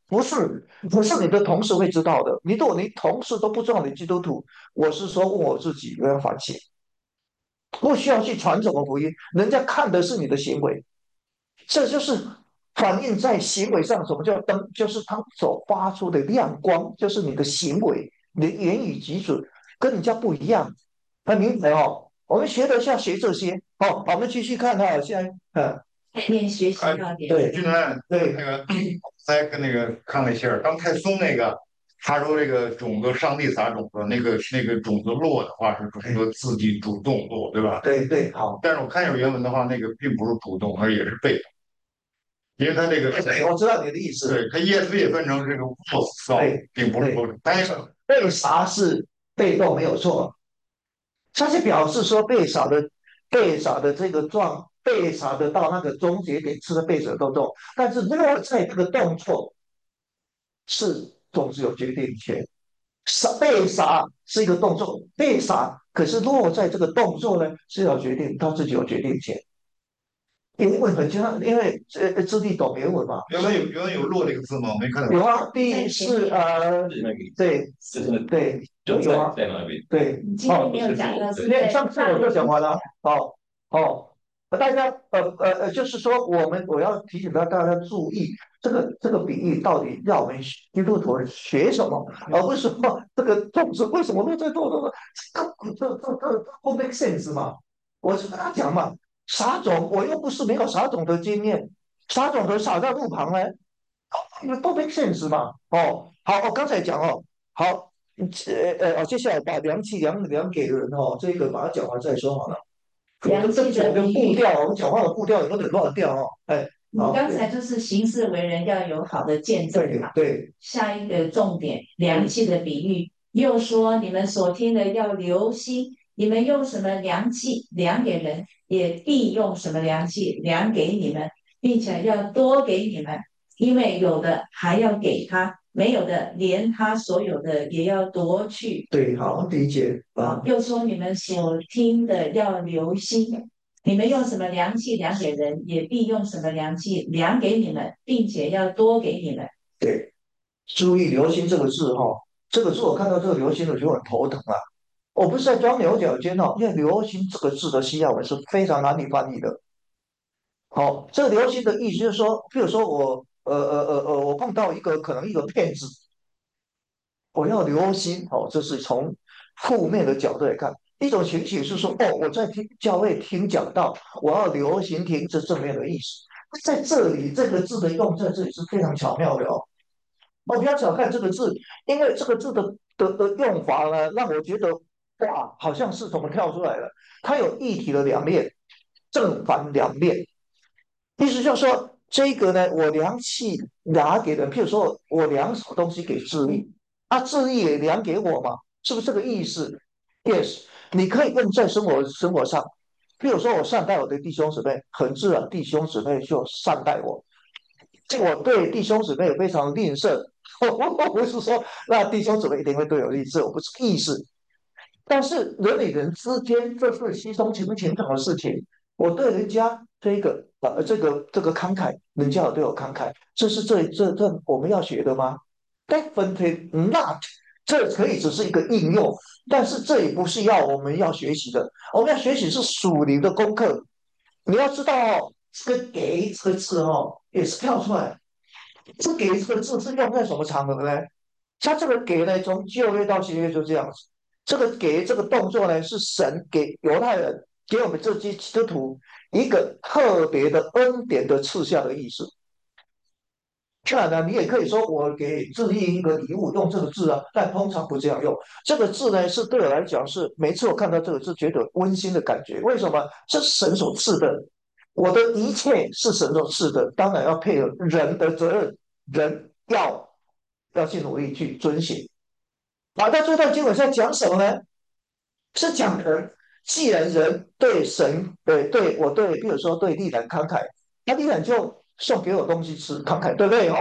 不是，不是你的同事会知道的。你如果你同事都不知道你基督徒，我是说问我自己，我要反省，不需要去传什么福音，人家看的是你的行为，这就是反映在行为上。什么叫灯？就是它所发出的亮光，就是你的行为，你的言语举止跟人家不一样。很明白哦，我们学的是要学这些。好，好我们继续看哈，现在，嗯， 念学习哎， 要点。 对君安， 对那个再跟那个看了一下，刚太松那个，他说这个种子，上帝撒种子，那个那个种子落的话是种子自己主动落，对吧？ 对对，好， 但是我看一下原文的话，那个并不是主动，而也是被动，因为他这个对，我知道你的意思。 对他 E S V 也分成这个 was 造， 对并不是对， 主动，但是被杀是被动没有错，它是表示说被杀的被杀的这个状被杀的到那个终结点是被者动作，但是落在这个动作是种子有决定权，杀被杀是一个动作，被杀可是落在这个动作呢是要决定他自己有决定权。因为很像，因为呃智力懂原文嘛， 原文有原文有落这个字吗？我没看到。 有啊，第四呃， 是那个对是那个对， 就在有啊， 在那边。 对， 你今天哦， 没有讲到是因为在上次我就讲完了，哦哦，大家呃呃呃，就是说我们我要提醒大大家注意这个这个比喻到底要我们基督徒学什么，而不是说这个种子为什么落在豆豆这这这这这不 make sense 嘛？我是跟他讲嘛，撒种我又不是没有撒种的经验，撒种的撒在路旁呢，那都 make sense 嘛？哦，好，我刚才讲哦，好，呃呃，哦，接下来把良气量量给人哦，这个把它讲完再说好了。我良们这气的我的比喻。 步调，我们讲话的步调有点乱掉哦。哎， 你好， 刚才就是行事为人要有好的见证对嘛。 对下一个重点，良器的比喻，又说你们所听的要留心，你们用什么量器量给人，也必用什么量器量给你们，并且要多给你们，因为有的还要给他，没有的连他所有的也要夺去。 对，好，理解啊， 啊。 又说你们所听的要留心，你们用什么量器量给人，也必用什么量器量给你们，并且要多给你们。 对，注意"留心"这个字哈、哦，这个字我看到这个"留心"我就很头疼啊。我不是在钻牛角尖哦，因为"留心"这个字的西亚文是非常难以翻译的。好，这个"留心"的意思就是说，比如说我呃呃呃呃，我碰到一个可能一个骗子，我要留心哦，这是从负面的角度来看。一种情形是说，哦，我在听教会听讲道，我要留心听，这正面的意思。在这里，这个字的用在这里是非常巧妙的哦。哦，不要小看这个字，因为这个字的的的用法呢，让我觉得哇，好像是怎么跳出来的？它有一体的两面，正反两面。意思就是说，这个呢，我量器拿给人，譬如说我量什么东西给智力，啊，智力也量给我嘛，是不是这个意思？Yes，你可以用在生活生活上，譬如说我善待我的弟兄姊妹，很自然，弟兄姊妹就善待我。这我对弟兄姊妹非常吝啬，我不是说那弟兄姊妹一定会对我吝啬，我不是意思。但是人与人之间，这是稀松平常的事情。我对人家这个呃这个这个慷慨，人家也对我慷慨，这是这这这我们要学的吗？Definitely not。这可以只是一个应用，但是这也不是要我们要学习的。我们要学习是属灵的功课。你要知道哦，这个“给”这个字哦，也是跳出来。这“给”这个字是用在什么场合呢？它这个“给”呢，从旧约到新约就这样子。这个给这个动作呢，是神给犹太人，给我们这些基督徒一个特别的恩典的赐下的意思。当然了，你也可以说我给智利一个礼物，用这个字啊，但通常不这样用。这个字呢，是对我来讲是每次我看到这个字，觉得温馨的感觉。为什么？这是神所赐的，我的一切是神所赐的，当然要配合人的责任，人要要去努力去遵循。啊，那这段经文在讲什么呢？是讲人，既然人对神，对对我对，比如说对利兰慷慨，那利兰就送给我东西吃，慷慨，对不对？哦，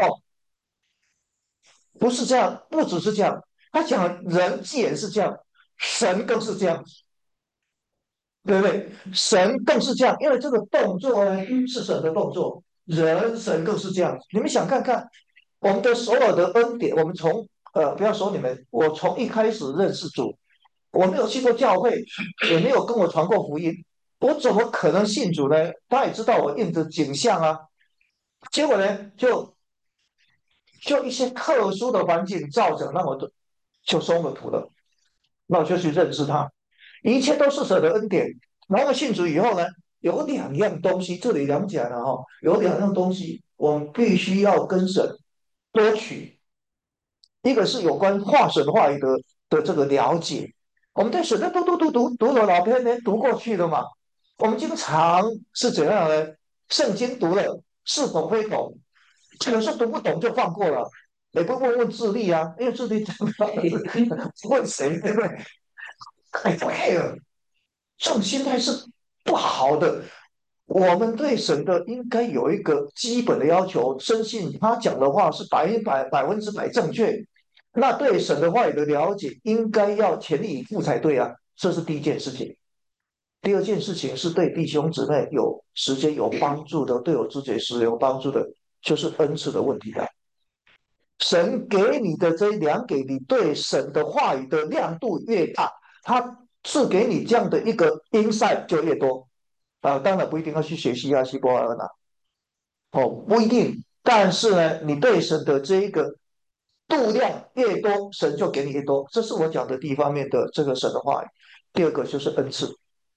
不是这样，不只是这样，他讲人既然是这样，神更是这样，对不对？神更是这样，因为这个动作呢是神的动作，人神更是这样。你们想看看， 我们的所有的恩典，我们从呃，不要说你们，我从一开始认识主，我没有去过教会，也没有跟我传过福音，我怎么可能信主呢？他也知道我印着景象啊，结果呢，就就一些特殊的环境造成，那我就就松了土了，那我就去认识他，一切都是神的恩典。然后信主以后呢，有两样东西，这里两讲了哈，有两样东西我们必须要跟神多取，一个是有关化神话语的的这个了解，我们对神的读读读读读了老偏年读过去了嘛，我们经常是怎样呢？圣经读了是懂非懂，有时候读不懂就放过了，也不问问智力啊，因为智力问谁对不对？太不 care，这种心态是不好的。我们对神的应该有一个基本的要求，深信他讲的话是百百百分之百正确。那对神的话语的了解，应该要全力以赴才对啊，这是第一件事情。第二件事情是对弟兄姊妹有时间有帮助的，对我自己是有帮助的，就是恩赐的问题了。神给你的这两给你对神的话语的亮度越大，他赐给你这样的一个 insight 就越多。啊、呃当然不一定要去学习啊，希伯来文啊，哦，不一定。但是呢，你对神的这一个度量越多，神就给你越多。这是我讲的第一方面的这个神的话语。第二个就是恩赐，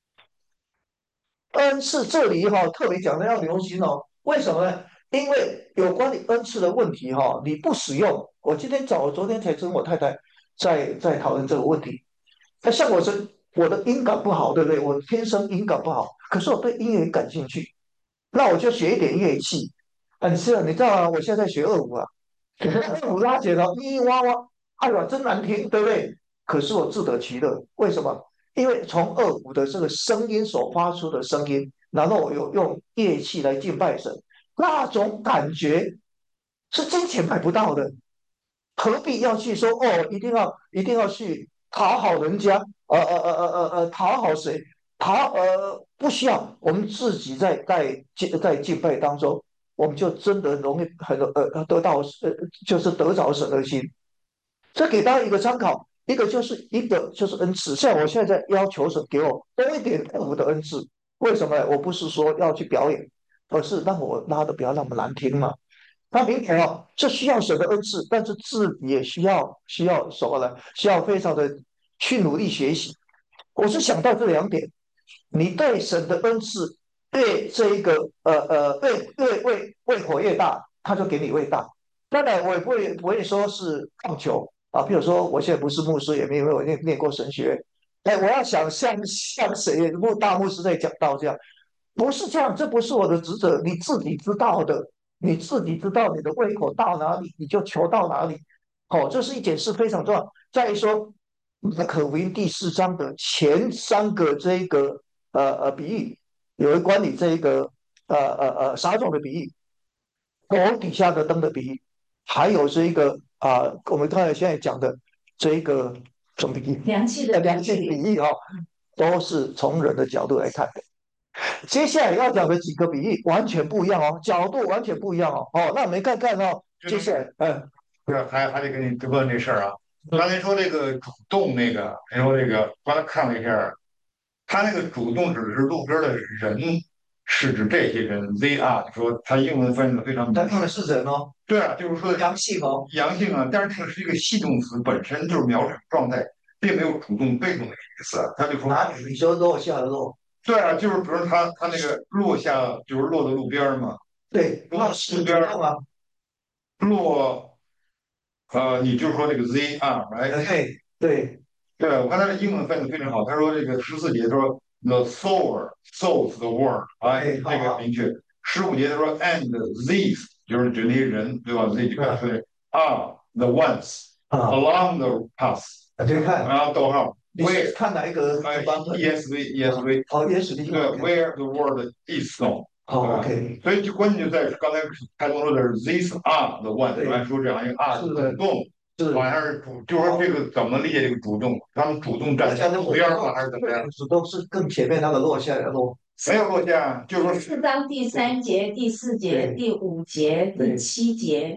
恩赐这里哈、特别讲的要留心哦。为什么呢？因为有关你恩赐的问题哈、你不使用。我今天早，昨天才跟我太太在在讨论这个问题。那像我是我的音感不好，对不对？我天生音感不好，可是我对音乐感兴趣，那我就学一点乐器。啊，你是啊，你知道啊，我现在在学二胡啊，二胡拉起来咪哇哇，哎呀，真难听，对不对？可是我自得其乐，为什么？因为从二胡的这个声音所发出的声音，然后我有用乐器来敬拜神，那种感觉是金钱买不到的。何必要去说哦，一定要一定要去讨好人家，呃呃呃呃呃呃，讨好谁？讨呃不需要，我们自己在在敬在敬拜当中，我们就真的容易很呃得到呃就是得着神的心。这给大家一个参考，一个就是一个就是恩赐，像我现在在要求神给我多一点我的恩赐，为什么？我不是说要去表演，而是让我拉的不要那么难听嘛。那明显哦，这需要神的恩赐，但是自己也需要需要什么呢？需要非常的去努力学习。我是想到这两点，你对神的恩赐越这一个呃呃越越胃胃口越大，他就给你越大。当然，我也不会不会说是放球啊，比如说我现在不是牧师，也没有念念过神学，哎，我要想像像谁牧大牧师在讲道这样，不是这样，这不是我的职责，你自己知道的。你自己知道你的胃口到哪里，你就求到哪里。好、哦，这是一件事非常重要。再说，马可福音第四章的前三个这一个呃呃比喻，有关你这一个呃呃呃撒种的比喻，火底下的灯的比喻，还有这一个啊、呃我们刚才现在讲的这一个什么比喻？ 良气的良性比喻哈、哦，都是从人的角度来看的。接下来要讲的几个比喻完全不一样哦，角度完全不一样哦。哦，那我们看看哦，接下来，嗯， 对，还还得跟你问这事儿啊。刚才说这个主动那个，你说这个，刚才看了一下，他那个主动指的是路边的人，是指这些人，they are。你说他英文翻译的非常明确。 但用的是人哦， 对啊，就是说阳性哦， 阳性啊，但是这个是一个系动词，本身就是描述状态，并没有主动被动的意思啊。他就说， 哪里？你说落下的落， 对啊，就是比如他他那个落下，就是落到路边儿嘛， 对， 落那是路边儿主动啊， 落，呃，你就说这个 they are，right？ 对对， 对，我看他的英文翻译的非常好。他说这个十四节他说 the sower sows the word，哎， 对，好这个好， 明确。十五节他说 and these 就是指那些人，对吧？they 就表示 are the ones 啊， along the path， 就看然后逗号你是 where 看哪一个哎版本？ E S V E S V 哦，也许你对 where the word is gone， 好对吧？ ，OK， 所以就关键就在刚才开头说的是 these are the ones， 对， 来说这样一个 are 是的， 主动。好是。 像是主，就说这个怎么理解这个主动？他们主动站在大家都路边儿吗？还是怎么样？ 主动是更前面那个落下来的落， 没有落下，就是说四章第三节、第四节、 对第五节、第对七节，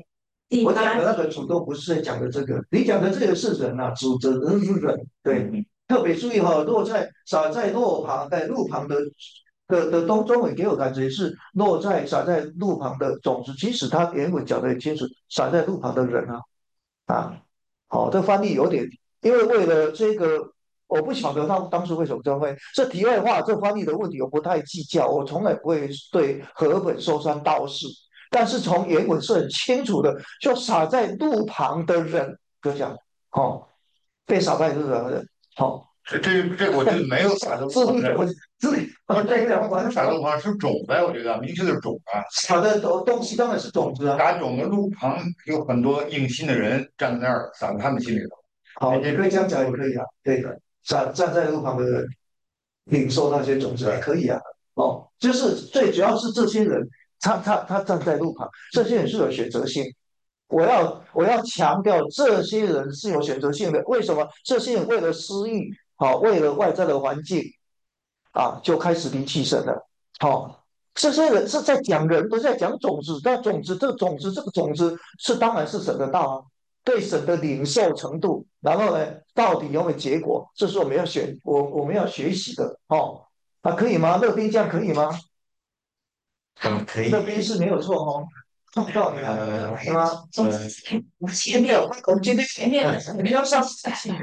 我第八讲的那个节， 主动不是在讲的这个，你讲的这个是人啊，主责人是人，对， 嗯特别注意哈、落在撒在路旁，在路旁的的的东中文给我感觉是落在撒在路旁的种子，其实它原文讲的很清楚，撒在路旁的人啊啊，好、这翻译有点，因为为了这个，我不晓得他当初为什么这样会，这题外话，这翻译的问题我不太计较，我从来不会对河本受伤道士，但是从原文是很清楚的，就撒在路旁的人，就这样，哦，被撒在路旁的人，好、 这这这，我觉得没有撒在路自旁的， 己我自己啊，这个完撒在路旁是种子，我觉得明确的是种啊。 撒的东东西当然是种子啊。 撒种的路旁有很多硬心的人站在那儿，撒在他们心里头。 好，你可以这样讲也可以啊，对的，站站在路旁的人领受那些种子也可以啊。哦，就是最主要是这些人，他他他站在路旁，这些人是有选择性。我要我要强调，这些人是有选择性的。为什么？这些人为了私欲，好、为了外在的环境啊，就开始离弃神了。好、这些人是在讲人，不是在讲种子。但种子，这个种子，这个种子是当然是神的道啊，对神的领受程度，然后呢，到底有没有结果，这是我们要选，我我们要学习的。哦，啊，可以吗？乐斌这样可以吗？ 嗯，可以。 乐斌是没有错哦，创造你呃， 是吗？ 呃， 前面我们今天前面你要上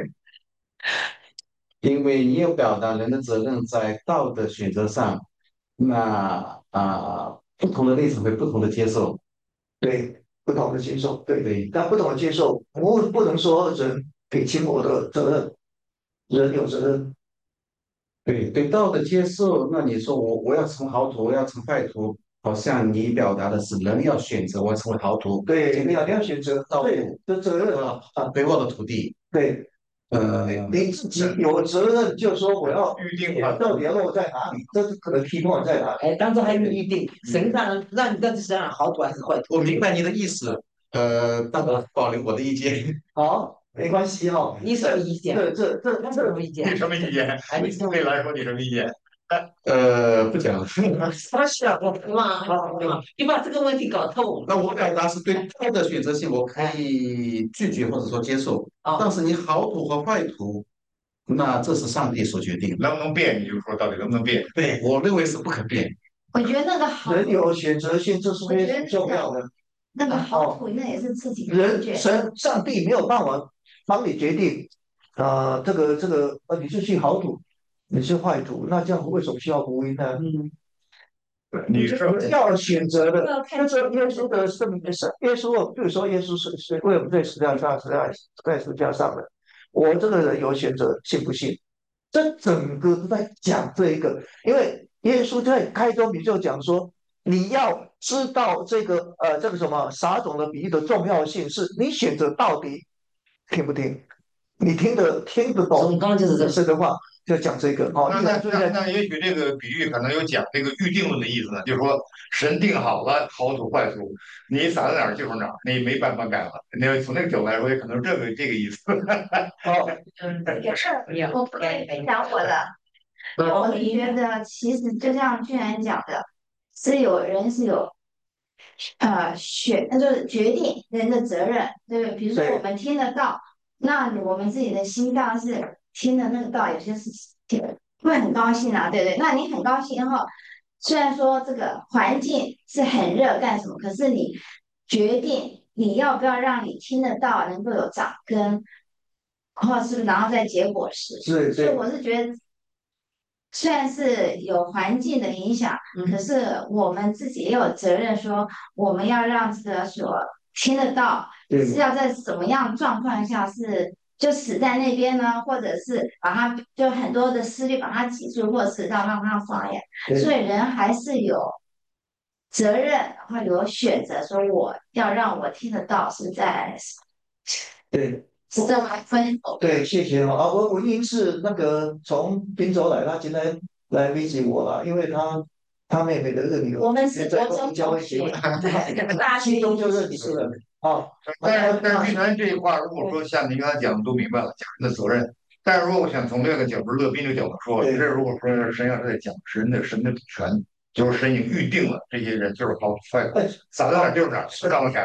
因为你有表达人的责任在道的选择上，那啊、不同的立场会不同的接受。 对不同的接受，对， 对但不同的接受，不不能说人撇清我的责任，人有责任。 对对，道的接受，那你说我我要成好土，我要成坏土，好像你表达的是人要选择我要成为好土， 对， 今天你要你要选择道对路的责任啊啊， 回我的土地， 对， 呃， 你自己有责任，就是说我要预定了， 到底要落在哪里，这是可能题目在哪里。 哎，当中还有预定，神让让你到底是让好土还是坏土？ 我明白你的意思，呃，但我保留我的意见。 好，没关系哈、 你什么意见？ 这这这他这什么意见？ 你什么意见？ 哎，你什么对来说，你什么意见？ 呃，不讲了。 他想我嘛？你把这个问题搞透。 那我表达是对道的选择性，我可以拒绝或者说接受， 啊， 但是你好土和坏土，那这是上帝所决定的。 能不能变？你就说到底能不能变？ 对，我认为是不可变。 我觉得那个好， 人有选择性，这是非常重要的。 那个好哦， 土，那也是自己决人定。 神上帝没有办法帮你决定，啊、这个这个呃，你是去好土，你是坏土，那这样为什么需要福音呢？ 嗯， 你是人要选择的， 要看就是耶稣的圣名是耶稣，比如说耶稣是是为我们在十字架上，十字架在十字架上的，我这个人有选择，信不信？这整个都在讲这一个，因为耶稣在开宗明义就讲说，你要知道这个呃这个什么撒种的比喻的重要性，是你选择到底听不听，你听得听得懂总纲就是这个。 神的话，就讲这个哦。 那那那那也许这个比喻可能有讲这个预定论的意思呢，就是说神定好了好土坏土，你撒在哪儿就是哪儿，你没办法改了。那从那个角度来说，也可能是这个这个意思。 哦， 嗯， 也是， 没有我不能讲我的，我是觉得其实就像俊然讲的，是有人是有呃选，那就是决定人的责任，对不对？比如说对我们听得到，那我们自己的心脏是听的那个道，有些是听会很高兴啊，对不对？那你很高兴后，虽然说这个环境是很热干什么，可是你决定你要不要让你听得到能够有长根，或是然后再结果实。所以是是， 我是觉得，虽然是有环境的影响， 嗯可是我们自己也有责任说，我们要让这个所听得到， 对是要在什么样的状况下是就死在那边呢，或者是把它就很多的思虑把它挤住，或者是要让它发芽。所对以人还是有责任，然后有选择，说我要让我听得到是在对。 是在我分手。 对，谢谢哦。啊，我我英是那个从滨州来，他今天来 visit 我了，因为他他妹妹的二女儿我们是也在国中公教会同学， 结婚， 对，大学初中就一起认识了。啊， 但是但是玉兰这一话，如果说像您刚才讲的都明白了，讲人的责任。但是如果我想从另一个角度，乐宾这个角度说， 对这如果说神要是在讲神的神的权，就是神已经预定了这些人就是好坏， 哎， 撒在哪儿就是哪儿，不让他改了。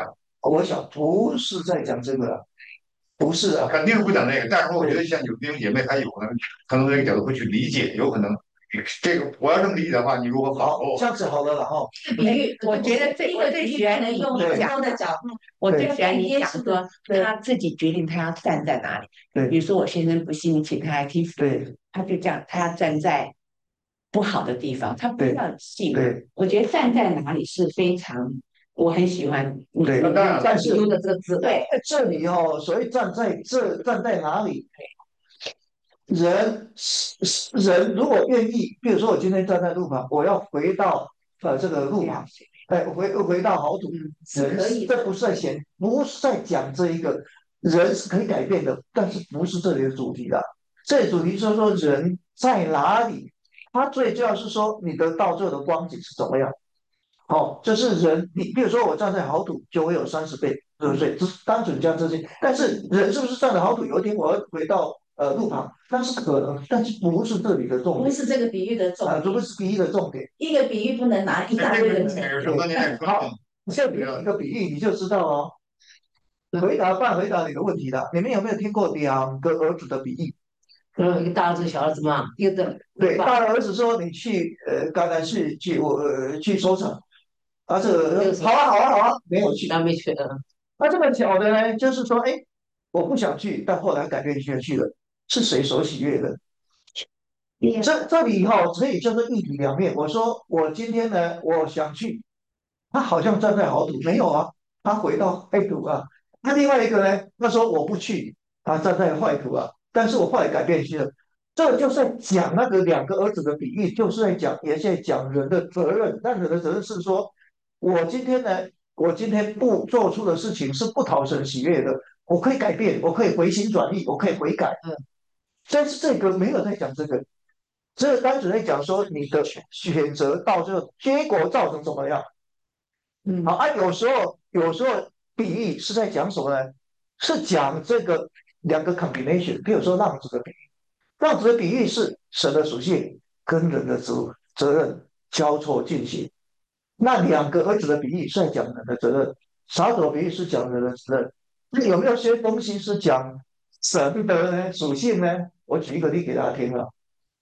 我想不是在讲这个，不是啊， 肯定是不讲那个。但是我觉得对像有弟兄姐妹，他有可能可能从这个角度会去理解，有可能这个我要这么理解的话，你如果反好， 驳我， 这样子好了啦哈， 比喻， 我觉得最我一个比喻不最喜欢你能用很对多的角度， 我最对喜欢你讲说对他自己决定他要站在哪里。比对如说我先生不信，你请他来听服务， 对他就这样，他要站在不好的地方，他不对要信。 对我觉得站在哪里是非常，我很喜欢你对， 你当然了但是用的这个字。对， 在这里哦，所谓站在这站在哪里？人是人如果愿意，比如说我今天站在路旁，我要回到呃这个路旁，哎，回回到好土， 是可以的。 这不是在嫌，不是在讲这一个人是可以改变的，但是不是这里的主题的。这里主题就是说人在哪里，它最重要是说你得到最后的光景是怎么样。哦，就是人，你比如说我站在好土，就会有三十倍，对不对？只是单纯这样这些，但是人是不是站在好土？有一天我要回到呃路旁，那是可能，但是不是这里的重不点是这个比喻的重啊， 点。 这不是第一的重点。 一个比喻不能拿一大这个堆的钱。 是什么？您再说好，你现在给我一个比喻，你就知道哦。回答半回答你的问题的，你们有没有听过两个儿子的比喻？ 嗯，一个大儿子小儿子嘛，一个的对，大的儿子说你去呃橄榄去去我呃去收成，啊这个好啊好啊好啊，没有去。 那没去的， 那这么巧的呢，就是说，哎，我不想去，但后来改变去去了，是谁所喜悦的？这这里哈、所以叫做一体两面。我说我今天呢，我想去，他好像站在好土，没有啊，他回到坏土啊。那另外一个呢，他说我不去，他站在坏土啊。但是我后来改变去了，这就是在讲那个两个儿子的比喻，就是在讲，也是在讲人的责任。但人的责任是说，我今天呢，我今天不做出的事情是不讨神喜悦的，我可以改变，我可以回心转意，我可以悔改。嗯，但是这个没有在讲这个。这个单纯在讲说你的选择到最后结果造成怎么样？ 嗯， 好啊，有时候有时候比喻是在讲什么呢？是讲这个两个 combination，比如说浪子的比喻，浪子的比喻是神的属性跟人的责责任交错进行。那两个儿子的比喻是在讲人的责任，傻子的比喻是讲人的责任。那有没有些东西是讲神的呢属性呢？我举一个例给大家听啊，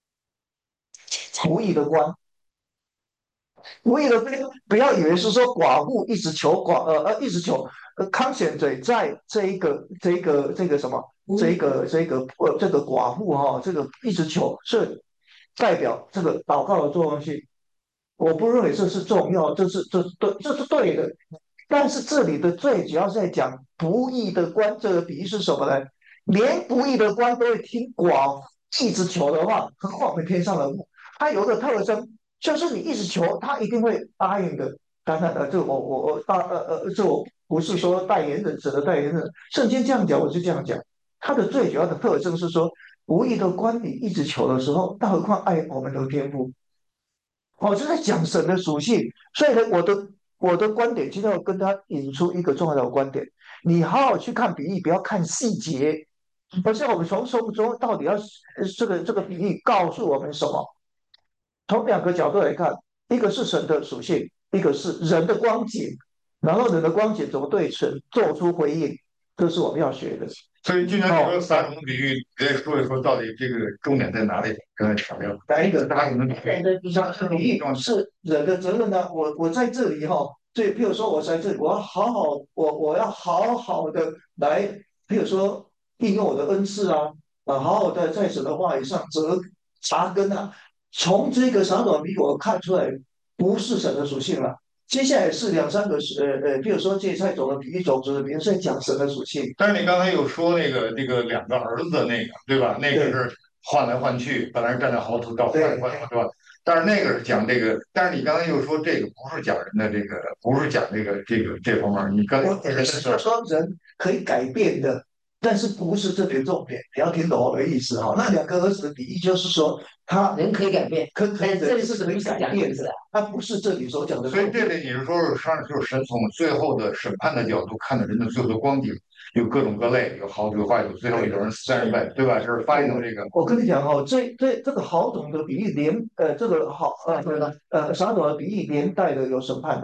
不义的官。为了不不要以为是说寡妇一直求寡呃呃一直求呃康显嘴在这一个这一个这个什么这一个这个呃这个寡妇哈、这个一直求是代表这个祷告的作用性，我不认为这是重要，这是这对这是对的，但是这里的最主要是在讲不义的官，这个比喻是什么呢？连不义的官都会听寡妇一直求的话，何况我们天上的父，它有个特征。就是你一直求，他一定会答应的。当然，呃，这我我我大呃呃，这我不是说代言人指的代言人，圣经这样讲，我就这样讲。它的最主要的特征是说，无意的观你一直求的时候，那何况爱我们的天赋？哦，这在讲神的属性。所以呢，我的我的观点今天要跟他引出一个重要的观点：你好好去看比喻，不要看细节，而是我们从生活中到底要呃这个这个比喻告诉我们什么？从两个角度来看，一个是神的属性，一个是人的光景，然后人的光景怎么对神做出回应，这是我们要学的。 所以就像你说撒种比喻，你再说一说到底这个重点在哪里？刚才强调， 来一个撒种的比喻， 人的比像比喻是人的责任呢？我我在这里哈，所以譬如说我在这里，我要好好，我我要好好的来，譬如说利用我的恩赐啊，啊，好好的在神的话语上扎扎根啊。从这个撒种比喻我看出来，不是神的属性了。接下来是两三个是呃呃，比如说芥菜种的比喻种子的比喻是在讲神的属性。 但是你刚才有说那个这个两个儿子的那个，对吧？那个对是换来换去，本来是站在好土到换来换去，对吧？但是那个是讲这个，但是你刚才又说这个不是讲人的这个，不是讲这个这个这方面。你刚才我的意思就是说，人可以改变的，但是不是这边重点，你要听懂我的意思哈。那两个儿子的比喻就是说，他人可以改变， 可可以但这里是人是可以不是讲改变的， 意思啊？ 他不是这里所讲的所以重点。 这里你是说是实际上就是神从最后的审判的角度看的人的最后的光景，有各种各类，有好有坏，有最后有人死三人败，对吧？这是翻译成这个。 我跟你讲哦，这这这个好懂的比喻连呃，这个好呃呃撒种的比喻连带的有审判的。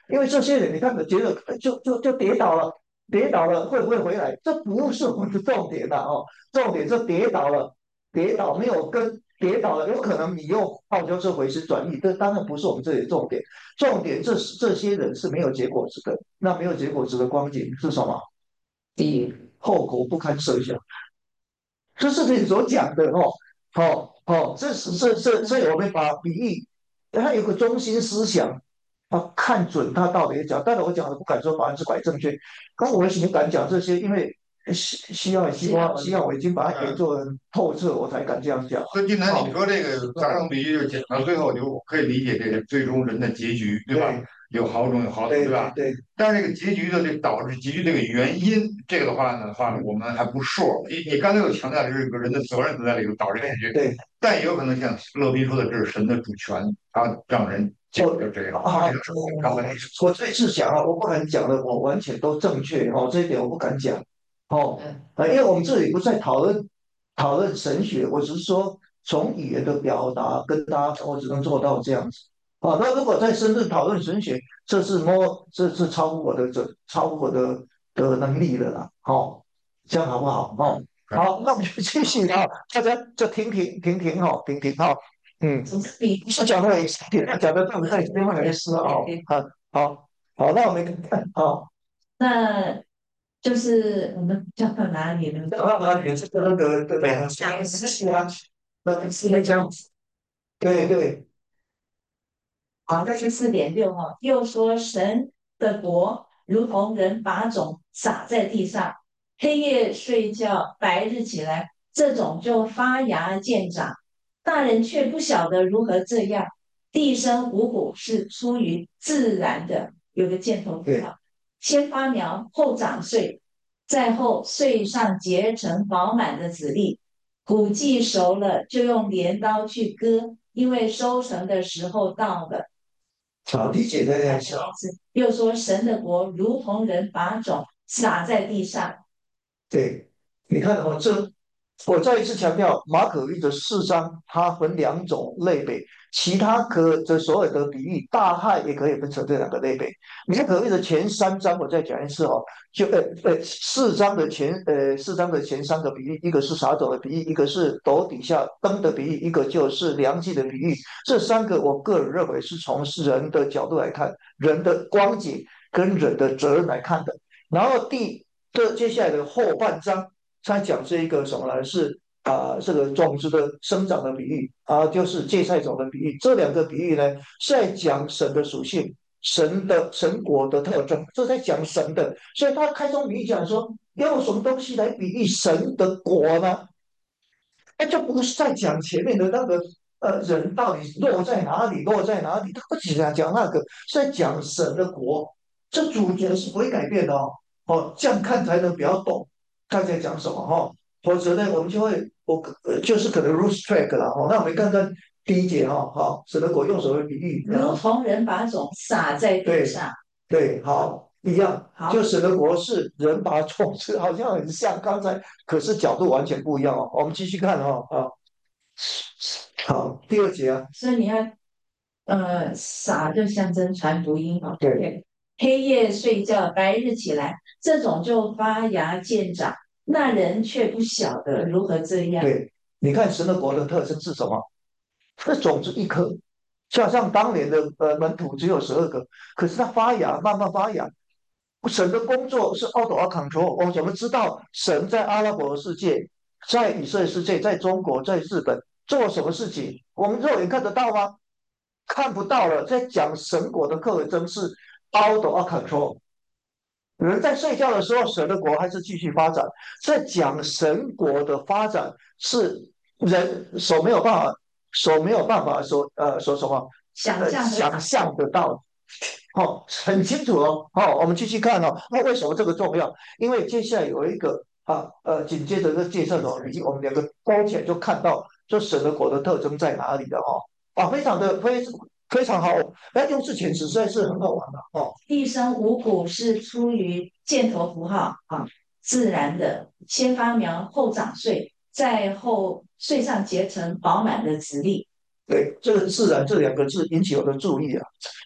因为这些人你看，觉得呃就就就跌倒了，跌倒了会不会回来？这不是我们的重点的哦，重点是跌倒了，跌倒没有跟跌倒了，有可能你又号召是回师转意，这当然不是我们这里的重点。重点这这些人是没有结果子的，那没有结果子的光景是什么？第一，后果不堪设想。这是你所讲的哦，哦哦，这是这这这，我们把比喻，它有个中心思想，啊，看准它到底讲。当然我讲的不敢说百分之百正确，刚我为什么敢讲这些？因为需需要希望希望我已经把它研究的透彻，我才敢这样讲。 所以金南，你说这个杂种比喻就讲到最后，就可以理解这个最终人的结局，对吧？有好种有好对对吧？ 对但是这个结局的这个导致结局这个原因，这个的话呢，的话我们还不说。你你刚才又强调这是个人的责任在里头导致结局， 对， 但也有可能像乐斌说的，这是神的主权，他让人就就这样。 啊， 这个是我刚才我这次讲啊，我不敢讲的，我完全都正确哦，这一点我不敢讲哦，啊，因为我们这里不是在讨论讨论神学，我只是说从语言的表达跟大家，我只能做到这样子。啊，那如果再深入讨论神学，这是摸，这是超乎我的这超乎我的的能力了啦。好、这样好不好？哦，好，那我们就继续啊，大家就听听听听哈，听听哈。嗯，是讲的讲的对不对？另外一个是哦，好，好，好，那我们看好， 那就是我们讲到哪里了？ 那那也是那个对对，讲思想，那是那这样子，对对好，那是四点六哈，又说神的国如同人把种撒在地上，黑夜睡觉，白日起来，这种就发芽见长。大人却不晓得如何这样。地生五谷是出于自然的，有个箭头符对， 号，先发苗，后长穗，再后穗上结成饱满的籽粒。谷季熟了，就用镰刀去割，因为收成的时候到了。 好，理解的样子。 又说神的国如同人把种撒在地上。 对，你看哦，这我再一次强调，马可运的四章它分两种类别，其他可的所有的比喻，大概也可以分成这两个类别。马可运的前三章，我再讲一次哦，就呃呃四章的前呃四章的前三个比喻，一个是撒种的比喻，一个是斗底下灯的比喻，一个就是良机的比喻。这三个，我个人认为是从人的角度来看，人的光景跟人的责任来看的。然后第这接下来的后半章，他讲这一个什么呢？是啊、这个种子的生长的比喻啊、就是芥菜种的比喻。这两个比喻呢，是在讲神的属性、神的神国的特征，这在讲神的。所以他开宗比喻讲说，要用什么东西来比喻神的国呢？那就不是在讲前面的那个呃人到底落在哪里，落在哪里，他不只讲讲那个，是在讲神的国。这主角是不会改变的哦。哦，这样看才能比较懂他在讲什么哈、哦。否则呢，我们就会我呃就是可能 lose track 了哈、哦。那我们看看第一节哈、哦，好，神的国用什么比喻？ 如同人把种撒在地上。 对，好，一样， 好， 就神的国是人把种子，好像很像刚才，可是角度完全不一样哦。我们继续看哦，啊，好，第二节啊， 所以你要呃撒就象征传福音嘛。 对， 黑夜睡觉，白日起来，这种就发芽见长，那人却不晓得如何这样。 对，你看神的国的特征是什么？这种子一颗，就好像当年的呃门徒只有十二个，可是它发芽，慢慢发芽。神的工作是 out of control。我们怎么知道神在阿拉伯世界、在以色列世界、在中国、在日本做什么事情？我们肉眼看得到吗？看不到了。在讲神国的特征是 out of control。人在睡觉的时候，神的国还是继续发展。在讲神国的发展，是人所没有办法、所没有办法所呃所什么呃想象得想象得到的。哦，很清楚哦。好、我们继续看哦。那为什么这个重要？因为接下来有一个啊呃，紧接着这个介绍的，以及我们两个勾起来就看到这神的国的特征在哪里的哦。啊，非常的非非常好。哎，用字遣词实在是很好玩的哦。 地生五谷是出于箭头符号啊，自然的，先发苗，后长穗，再后穗上结成饱满的籽粒。 对，这个自然这两个字引起我的注意啊。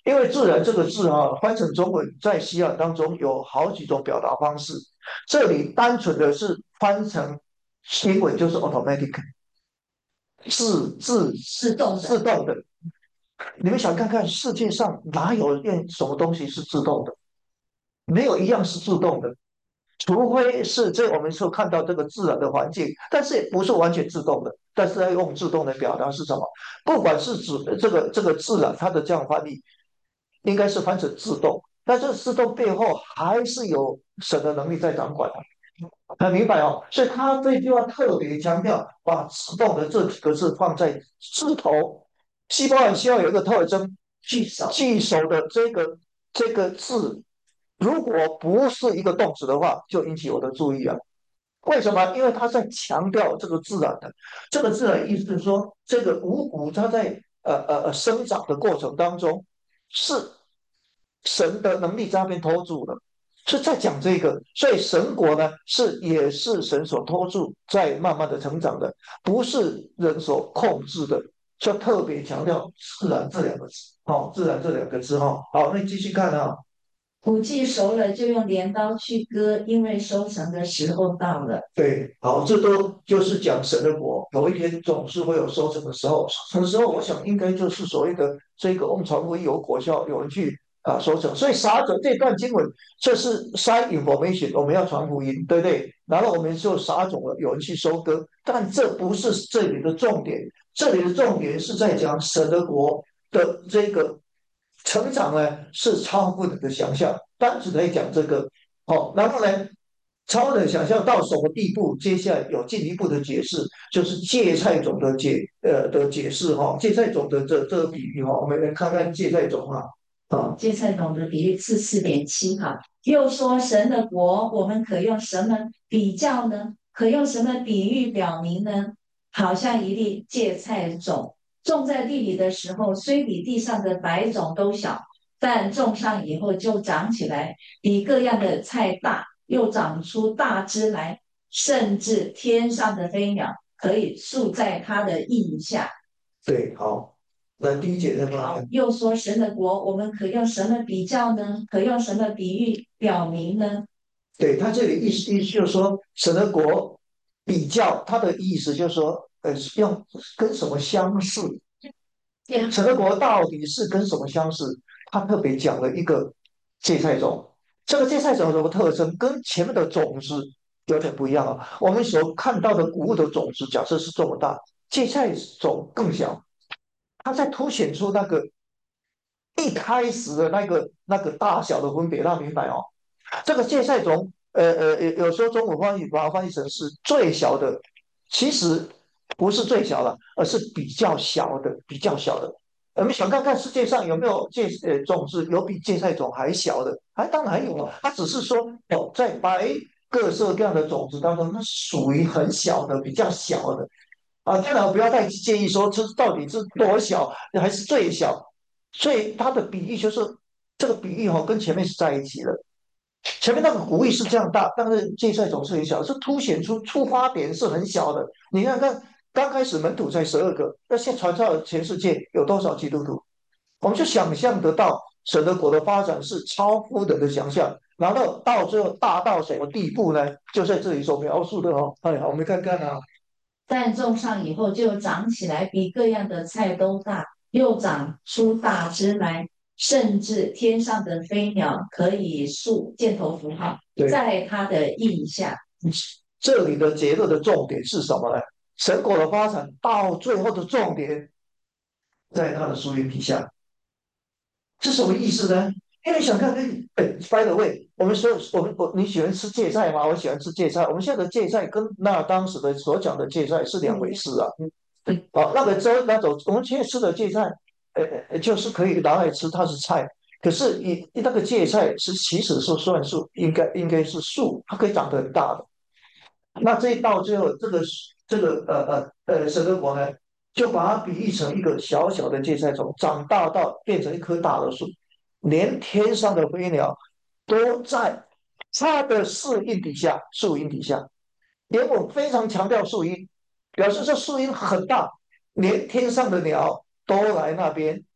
因为自然这个字啊，翻成中文在希腊当中有好几种表达方式，这里单纯的是翻成英文就是 automatic，自自自动的。 自动的。你们想看看世界上哪有一件什么东西是自动的？没有一样是自动的。除非是这我们所看到这个自然的环境，但是也不是完全自动的。但是要用自动的表达是什么？不管是指这个这个自然，它的这样翻译应该是翻成自动，但是自动背后还是有神的能力在掌管的，很明白哦。所以他这句话特别强调，把自动的这几个字放在字头。西班牙需要有一个特征，句句首的这个这个字如果不是一个动词的话，就引起我的注意了。为什么？因为他在强调这个自然的，这个自然意思是说，这个五谷它在呃呃呃生长的过程当中，是神的能力在那边托住的，是在讲这个。所以神国呢，是也是神所托住，在慢慢的成长的，不是人所控制的。就特别强调自然这两个字，哦，自然这两个字哈、哦。好，那你继续看啊。 谷季熟了，就用镰刀去割，因为收成的时候到了。 对，好，这都就是讲神的国，有一天总是会有收成的时候。什么时候？我想应该就是所谓的这个我们传福音有果效，有人去啊收成。所以撒种这段经文，这是 side information，我们要传福音，对不对？然后我们就撒种了，有人去收割，但这不是这里的重点。这里的重点是在讲神的国的这个成长呢，是超乎你的想象。单纯来讲这个，好、然后呢？超人想象到什么地步？接下来有进一步的解释，就是芥菜种的解呃的解释哈，芥菜种的这这个比喻哈，我们来看看芥菜种哈啊， 芥菜种的比喻是四点七哈。又说神的国，我们可用什么比较呢？可用什么比喻表明呢？好像一粒芥菜种，种在地里的时候，虽比地上的白种都小，但种上以后就长起来，比各样的菜大。又长出大枝来，甚至天上的飞鸟可以宿在它的翼下。 对，好，那第一节在哪好，又说神的国，我们可用什么比较呢？可用什么比喻表明呢？ 对他这里意思意思就是说，神的国比较，他的意思就是说，呃，用跟什么相似？神的国到底是跟什么相似？他特别讲了一个芥菜种。这个芥菜种有什么特征？跟前面的种子有点不一样啊。我们所看到的谷物的种子，假设是这么大，芥菜种更小，它在凸显出那个一开始的那个那个大小的分别，大家明白哦？这个芥菜种，呃呃，有时候中文翻译把它翻译成是最小的，其实不是最小的，而是比较小的，比较小的。我们想看看世界上有没有芥呃种子有比芥菜种还小的？还当然有啊，它只是说哦，在白各色各样的种子当中，它属于很小的，比较小的啊。当然不要太介意说这到底是多小还是最小，所以它的比喻就是这个比喻哈、哦，跟前面是在一起的。前面那个湖域是这样大，但是芥菜种是很小，是凸显出出发点是很小的。你看看，刚开始门徒才十二个，那现在传到全世界有多少基督徒？我们就想象得到神的国的发展是超乎人的想象，然后到最后大到什么地步呢？就在这里所描述的哦。哎，好，我们看看啊， 但种上以后就长起来，比各样的菜都大，又长出大枝来，甚至天上的飞鸟可以竖箭头符号对， 在它的翼下。 这里的结论的重点是什么呢？神国的发展到最后的重点在它的树荫底下。是什么意思呢？因为想看看，哎，by the way，我们说我们我你喜欢吃芥菜吗？我喜欢吃芥菜。我们现在的芥菜跟那当时的所讲的芥菜是两回事啊。好，那个粥那种我们现在吃的芥菜，呃呃，就是可以拿来吃，它是菜。可是你那个芥菜是其实是算树，应该应该是树，它可以长得很大的。那这一到最后，这个这个呃呃呃神的国呢，就把它比喻成一个小小的芥菜种，长大到变成一棵大的树，连天上的飞鸟都在它的树荫底下，树荫底下。连我非常强调树荫，表示这树荫很大，连天上的鸟都来那边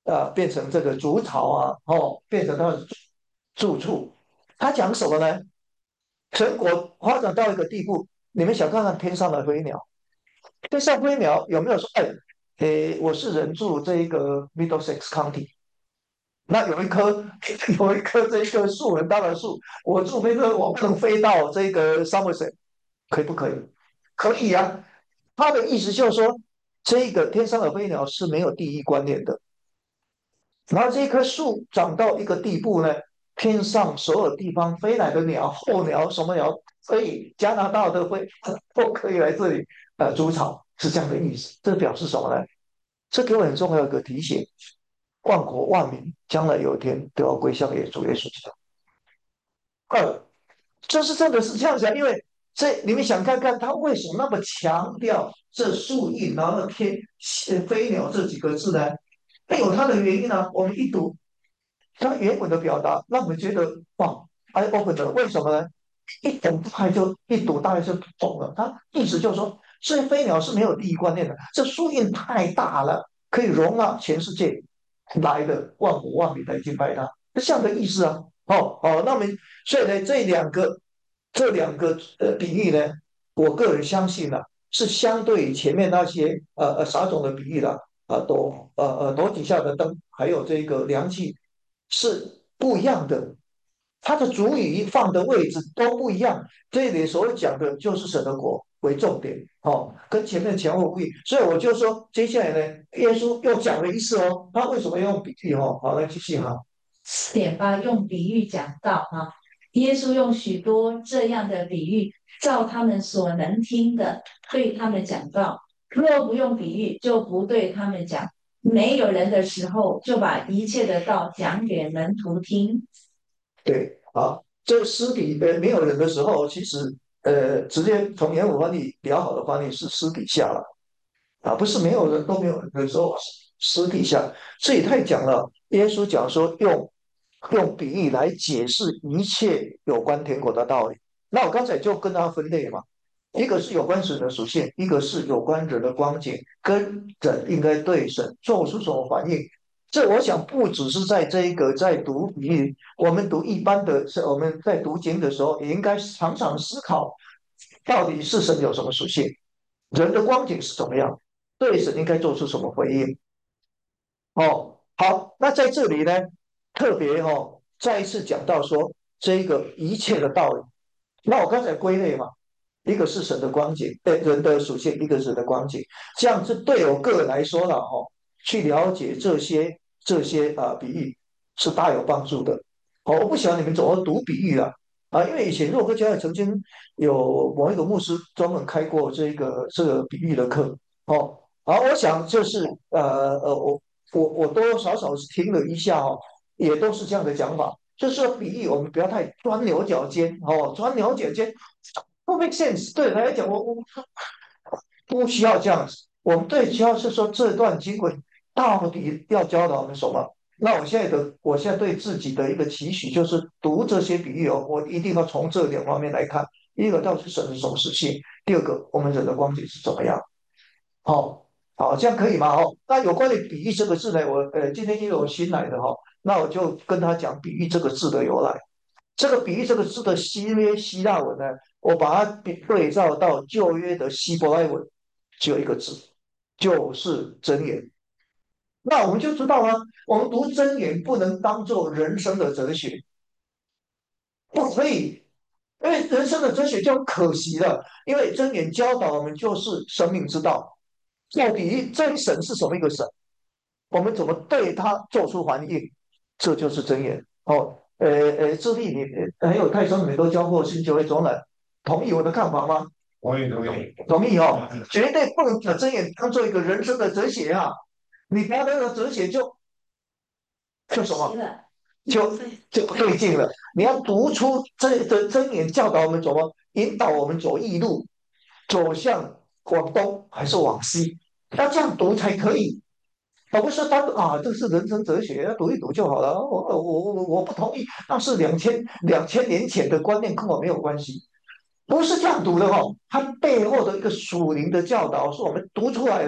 呃变成这个筑巢啊，哦，变成它的住处。他讲什么呢？成果发展到一个地步，你们想看看天上的飞鸟，天上飞鸟有没有说，哎，诶，我是人住这一个 Middlesex County，那有一棵有一棵这个树很大的树，我住飞个我不能飞到这个 Somerset，可以不可以？可以啊。他的意思就是说，这个天上的飞鸟是没有地域观念的。然后这棵树长到一个地步呢，天上所有地方飞来的鸟，候鸟什么鸟，所以加拿大的飞都可以来这里呃筑巢，是这样的意思。这表示什么呢？这给我很重要的一个提醒：万国万民将来有一天都要归向耶主耶稣基督。二，就是真的是这样子啊，因为这你们想看看他为什么那么强调这树荫，然后天飞鸟这几个字呢？那有它的原因呢。我们一读它原文的表达，让我们觉得哇，eye open 的。为什么呢？一懂大概就一读大概就懂了。它意思就是说，这飞鸟是没有利益观念的，这树荫太大了，可以容纳全世界来的万国万民来敬拜它，是这样的意思啊。哦哦，那么所以呢，这两个这两个呃比喻呢，我个人相信呢、是相对于前面那些呃呃撒种的比喻的啊，斗呃呃斗底下的灯，还有这个凉气是不一样的，它的主语放的位置都不一样。这里所讲的就是神的国为重点，哦，跟前面前后不一。所以我就说，接下来呢，耶稣又讲了一次哦，他为什么要用比喻？哦，好，来继续哈。 四点八用比喻讲道啊，耶稣用许多这样的比喻，照他们所能听的对他们讲道。若不用比喻，就不对他们讲。没有人的时候，就把一切的道讲给门徒听。 对，好，这尸体呃没有人的时候，其实呃直接从原文翻译比较好的翻译是私底下了啊，不是没有人都没有人的时候，私底下。这也太讲了。耶稣讲说用用比喻来解释一切有关天国的道理。那我刚才就跟他分类嘛，一个是有关神的属性，一个是有关人的光景，跟人应该对神做出什么反应。这我想不只是在这一个在读比喻，我们读一般的，是我们在读经的时候，也应该常常思考，到底是神有什么属性，人的光景是怎么样，对神应该做出什么回应。哦，好，那在这里呢，特别哦，再一次讲到说这一个一切的道理。那我刚才归类嘛，一个是神的光景，对人的属性，一个是人的光景，这样子对我个人来说了哦，去了解这些这些啊、呃比喻是大有帮助的。哦，我不晓得你们怎么读比喻啊。啊，因为以前若克教会曾经有某一个牧师专门开过这个这个比喻的课。哦，好，我想就是呃呃，我我我多多少少是听了一下哦，也都是这样的讲法，就是说比喻我们不要太钻牛角尖哦，钻牛角尖不 make sense。对他来讲，我我不需要这样子。我们最需要是说这段经文到底要教导我们什么？那我现在的我现在对自己的一个期许就是读这些比喻哦，我一定要从这两方面来看：第一个到底是神是什么事情；第二个我们人的光景是怎么样。好，好，这样可以吗？哦，那有关于比喻这个字呢，我呃今天因为我新来的哈、那我就跟他讲比喻这个字的由来。这个比喻这个字的新约希腊文呢，我把它比对照到旧约的希伯来文，只有一个字，就是箴言。那我们就知道了，我们读箴言不能当做人生的哲学，不可以，因为人生的哲学就很可惜了。因为箴言教导我们就是生命之道，到底真神是什么一个神？我们怎么对他做出反应？这就是真言。哦，呃呃，智利你还有泰森，你们都教过新旧约中人，同意我的看法吗？ 同意同意。 同意哦，绝对不能把真言当做一个人生的哲学啊！你把那个哲学就就什么，就就不对劲了。你要读出这的真言，教导我们怎么引导我们走义路，走向往东还是往西？要这样读才可以。而不是他啊，这是人生哲学，要读一读就好了。我我我我不同意，那是两千两千年前的观念，跟我没有关系。不是这样读的哦，它背后的一个属灵的教导是我们读出来的。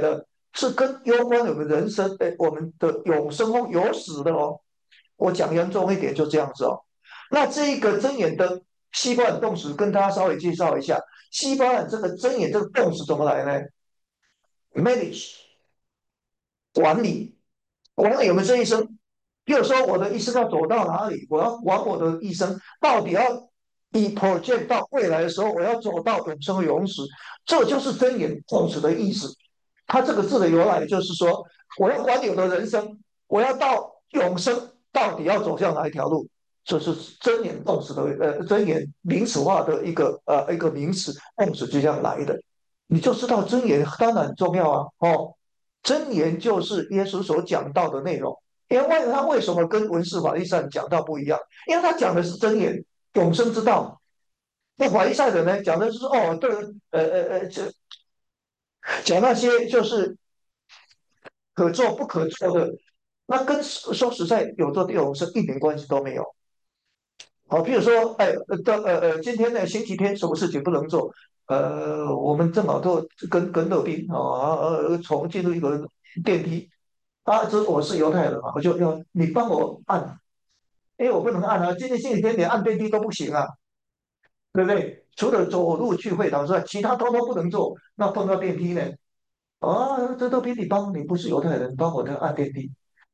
是跟攸关我们人生，哎，我们的永生哦，有死的哦。我讲严重一点，就这样子哦。那这一个真言的西巴尔动词，跟大家稍微介绍一下，西巴尔这个真言这个动词怎么来呢？manage 管理，管理我们这一生。比如说，我的一生要走到哪里，我要管我的一生，到底要以 project 到未来的时候，我要走到永生和永死，这就是真言动词的意思。它这个字的由来就是说，我要管理我的人生，我要到永生，到底要走向哪一条路？这是真言动词的呃真言名词化的一个呃一个名词动词就这样来的。你就知道真言当然很重要啊，哦，真言就是耶稣所讲到的内容。因为他为什么跟文士法利赛人讲到不一样？因为他讲的是真言，永生之道。那法利赛人呢，讲的就是哦，对，呃呃呃，这讲那些就是可做不可做的，那跟说实在有做永生一点关系都没有。好，譬如说，哎，呃的呃呃，今天呢星期天什么事情不能做？呃，我们正好都跟跟乐宾啊，呃，从进入一个电梯，啊，这我是犹太人嘛，我就要你帮我按，因为我不能按啊，今天星期天连按电梯都不行啊，对不对？除了走路去会堂之外，其他通通不能做。那碰到电梯呢？啊，这都比你帮，你不是犹太人，帮我的按电梯。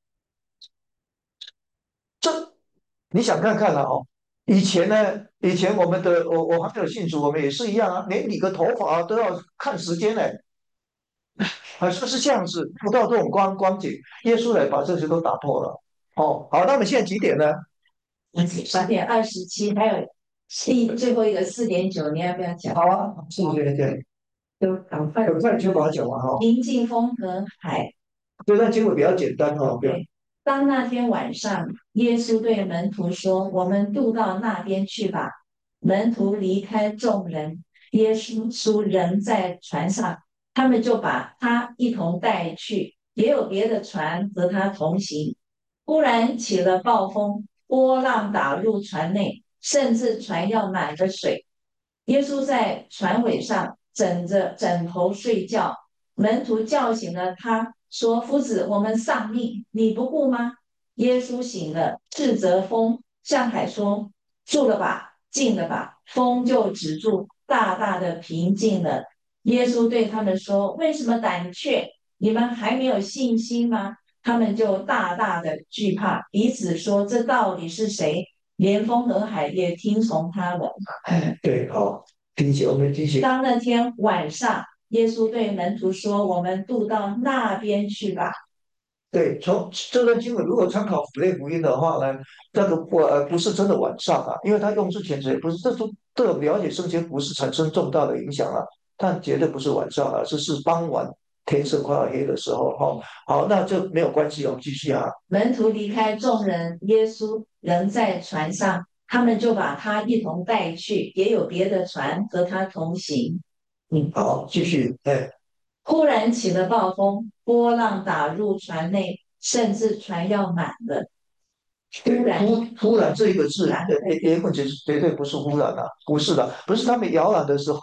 这你想看看了哦。以前呢，以前我们的我我还没有信主，我们也是一样啊，连理个头发都要看时间呢，啊，是不是这样子？不到这种光光景，耶稣来把这些都打破了。哦，好，那我们现在几点呢？ 十点二十七，还有第最后一个四点九，你要不要讲？ 好啊，是对对， 都赶快， 很快就把它讲完哈。 临近风和海。 对，那结果比较简单哈，不要。 当那天晚上，耶稣对门徒说：“我们渡到那边去吧。”门徒离开众人，耶稣仍在船上，他们就把他一同带去，也有别的船和他同行。忽然起了暴风，波浪打入船内，甚至船要满了水。耶稣在船尾上枕着枕头睡觉，门徒叫醒了他，说：“夫子，我们丧命，你不顾吗？”耶稣醒了，斥责风，向海说：“住了吧，静了吧。”风就止住，大大的平静了。耶稣对他们说：“为什么胆怯？你们还没有信心吗？”他们就大大的惧怕，彼此说：“这到底是谁？连风和海也听从他了。” 对，好，提醒我们提醒。 当那天晚上，耶稣对门徒说：“我们渡到那边去吧。” 对，从这段经文如果参考福类福音的话呢，这个不呃不是真的晚上啊，因为他用之前也不是这种对我们了解圣经不是产生重大的影响啊，但绝对不是晚上啊，这是傍晚天色快要黑的时候哈、哦。好，那这没有关系哦，继续啊。 门徒离开众人，耶稣仍在船上，他们就把他一同带去，也有别的船和他同行。 嗯，好，继续，哎。 忽然起了暴风，波浪打入船内，甚至船要满了。 突然，突突然这一个字，也也问题是绝对不是忽然的，不是的，不是他们摇篮的时候，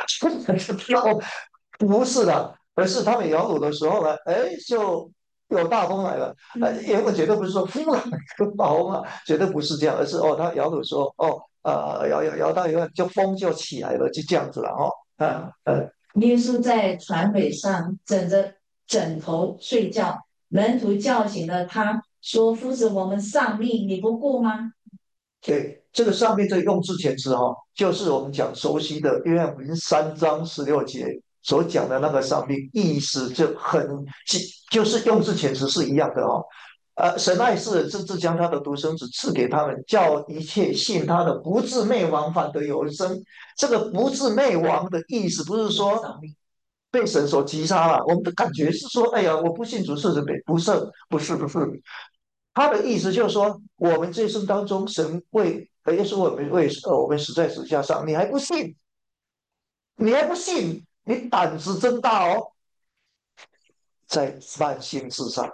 不是的，而是他们摇橹的时候呢，哎，就有大风来了。呃，也问绝对不是说忽然一个暴风啊，绝对不是这样，而是哦，他摇橹的时候，哦，呃，摇摇摇到一半，就风就起来了，就这样子了，哦，嗯嗯。 耶稣在船尾上枕着枕头睡觉，门徒叫醒了他，说：“夫子，我们丧命，你不顾吗？” 对，这个上面这个用字遣词哈，就是我们讲熟悉的约翰福音三章十六节所讲的那个上命，意思就很就是用字遣词是一样的哦。呃，神爱世人，甚至将他的独生子赐给他们，叫一切信他的不至灭亡，反得有生。这个不至灭亡的意思，不是说被神所击杀了，我们的感觉是说，哎呀，我不信主是被不是，不是，不是。他的意思就是说，我们这一生当中，神为呃耶稣我们为呃我们死在十字架上，你还不信？你还不信？你胆子真大哦！在慢性自杀，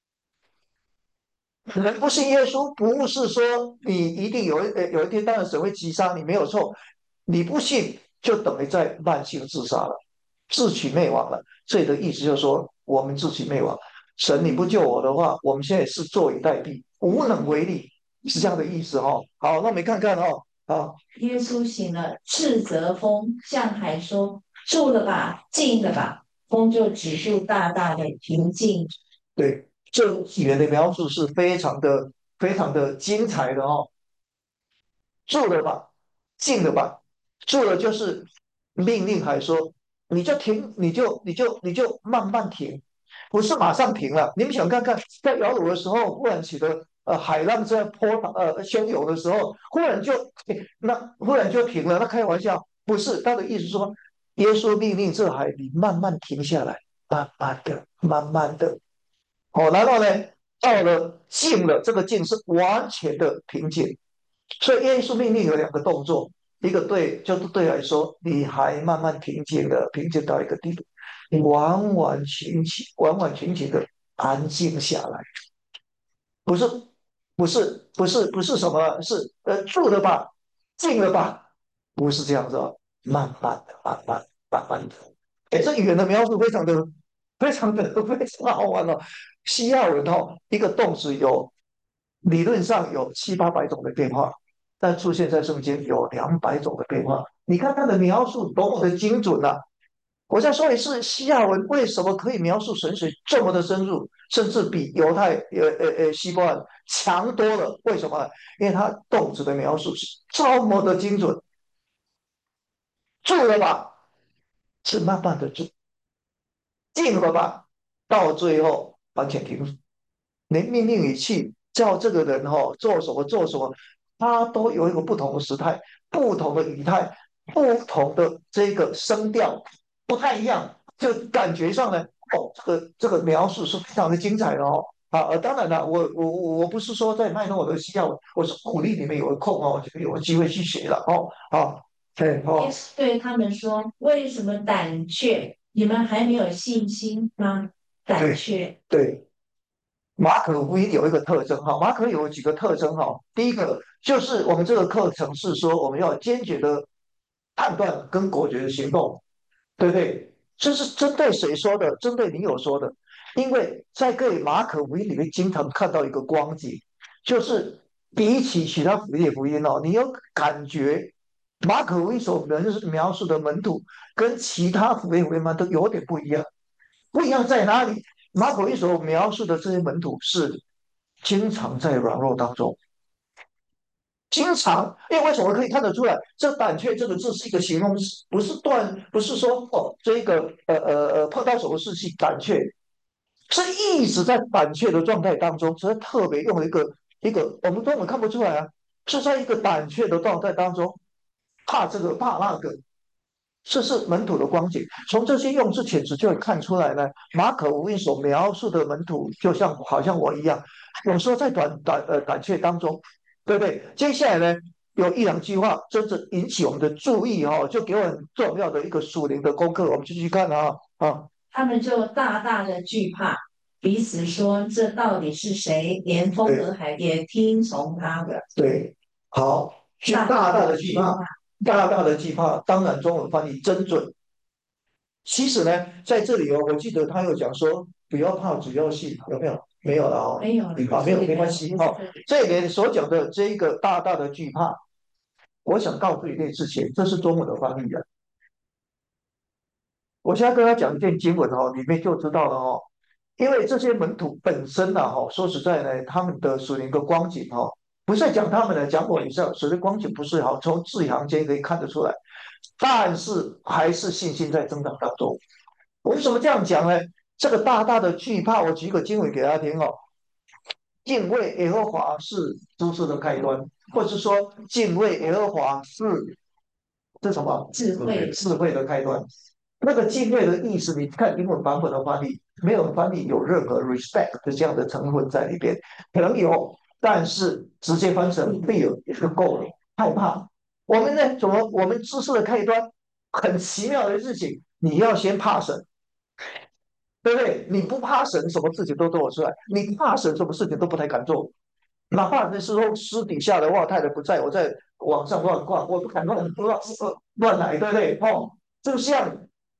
人不信耶稣，不是说你一定有一呃有一天，当然神会击杀你，没有错。你不信，就等于在慢性自杀了，自取灭亡了。这里的意思就是说， 我们自取灭亡。神，你不救我的话，我们现在是坐以待毙，无能为力，是这样的意思哈、哦。好，那我们看看哦，啊， 耶稣醒了，斥责风，向海说：住了吧，静了吧。风就止住，大大的平静。 对，这语言的描述是非常的非常的精彩的哦。住了吧，静了吧，住了就是命令海说，你就停，你就你就你就慢慢停，不是马上停了。你们想看看，在摇橹的时候，忽然起的呃海浪在波涛呃汹涌的时候，忽然就那忽然就停了。那开玩笑，不是他的意思说，耶稣命令这海你慢慢停下来，慢慢的，慢慢的。哦，然后呢，到了静了，这个静是完全的平静。所以耶稣命令有两个动作，一个对，就是对来说，你还慢慢平静的，平静到一个地步，你完完全全、完完全全的安静下来，不是，不是，不是，不是什么，是呃住了吧，静了吧，不是这样子哦，慢慢的、慢慢、慢慢的。哎，这语言的描述非常的、非常的、非常好玩哦。西亚文哦，一个动词有理论上有七八百种的变化，但出现在圣经有两百种的变化。你看它的描述多么的精准啊！我再说一次，西亚文为什么可以描述神水这么的深入，甚至比犹太呃呃呃希伯来强多了？为什么？因为它动词的描述是这么的精准。住了吧，是慢慢的住；静了吧，到最后完全停止。连命令语气叫这个人哈、哦、做什么做什么，他都有一个不同的时态、不同的语态、不同的这个声调，不太一样，就感觉上呢，哦，这个这个描述是非常的精彩的哦。啊，呃，当然了，我我我我不是说在卖弄我的西药，我是鼓励你们有空哦，就有机会去学了哦。好，对哦， 耶稣对他们说：为什么胆怯？你们还没有信心吗？胆对怯。 对，马可福音有一个特征哈，马可有几个特征哈。第一个就是我们这个课程是说我们要坚决的判断跟果决的行动，对不对？这是针对谁说的？针对你有说的。因为在各位马可福音里面经常看到一个光景，就是比起其他福音福音哦，你有感觉马可福音所描述的门徒跟其他福音福音们都有点不一样。不一样在哪里？马可一所描述的这些门徒是经常在软弱当中，经常，因为为什么可以看得出来？这胆怯这个字是一个形容词，不是断，不是说哦，这个呃呃呃碰到什么事情胆怯，是一直在胆怯的状态当中，所以特别用了一个一个，我们根本看不出来啊，是在一个胆怯的状态当中，怕这个怕那个，这是门徒的光景。从这些用字遣词就会看出来呢，马可福音所描述的门徒，就像好像我一样，有时候在短短呃短缺当中，对不对？接下来呢，有一两句话真正引起我们的注意哦，就给我很重要的一个属灵的功课，我们继续看啊啊， 他们就大大的惧怕，彼此说：这到底是谁？连风和对海也听从他的。 对，好，去大大的惧怕，大大的惧怕，当然中文翻译真准。其实呢，在这里哦，我记得他有讲说，不要怕，只要信，有没有？没有了哦， 没有了， 啊，没有，没关系哦。这里面所讲的这一个大大的惧怕，我想告诉一件事情，这是中文的翻译的。我现在跟他讲一件经文哦，里面就知道了哦。因为这些门徒本身呐、哈，说实在呢，他们的属灵的光景哈，不是在讲他们的，讲我以上，属灵光景不是好，从字里行间可以看得出来，但是还是信心在增长当中。为什么这样讲呢？这个大大的惧怕，我举个经文给大家听哦。敬畏耶和华是诸事的开端，或是说敬畏耶和华是是什么？ 智慧。 智慧的开端。那个敬畏的意思，你看英文版本的翻译，没有翻译有任何 respect 的这样的成分在里边，可能有，但是直接翻成 fear 也是够了，害怕。我们呢，怎么我们知识的开端，很奇妙的事情，你要先怕神，对不对？你不怕神，什么事情都做得出来；你怕神，什么事情都不太敢做。哪怕那时候私底下的话，太太不在，我在网上乱逛，我不敢乱乱乱来，对不对？哦，就像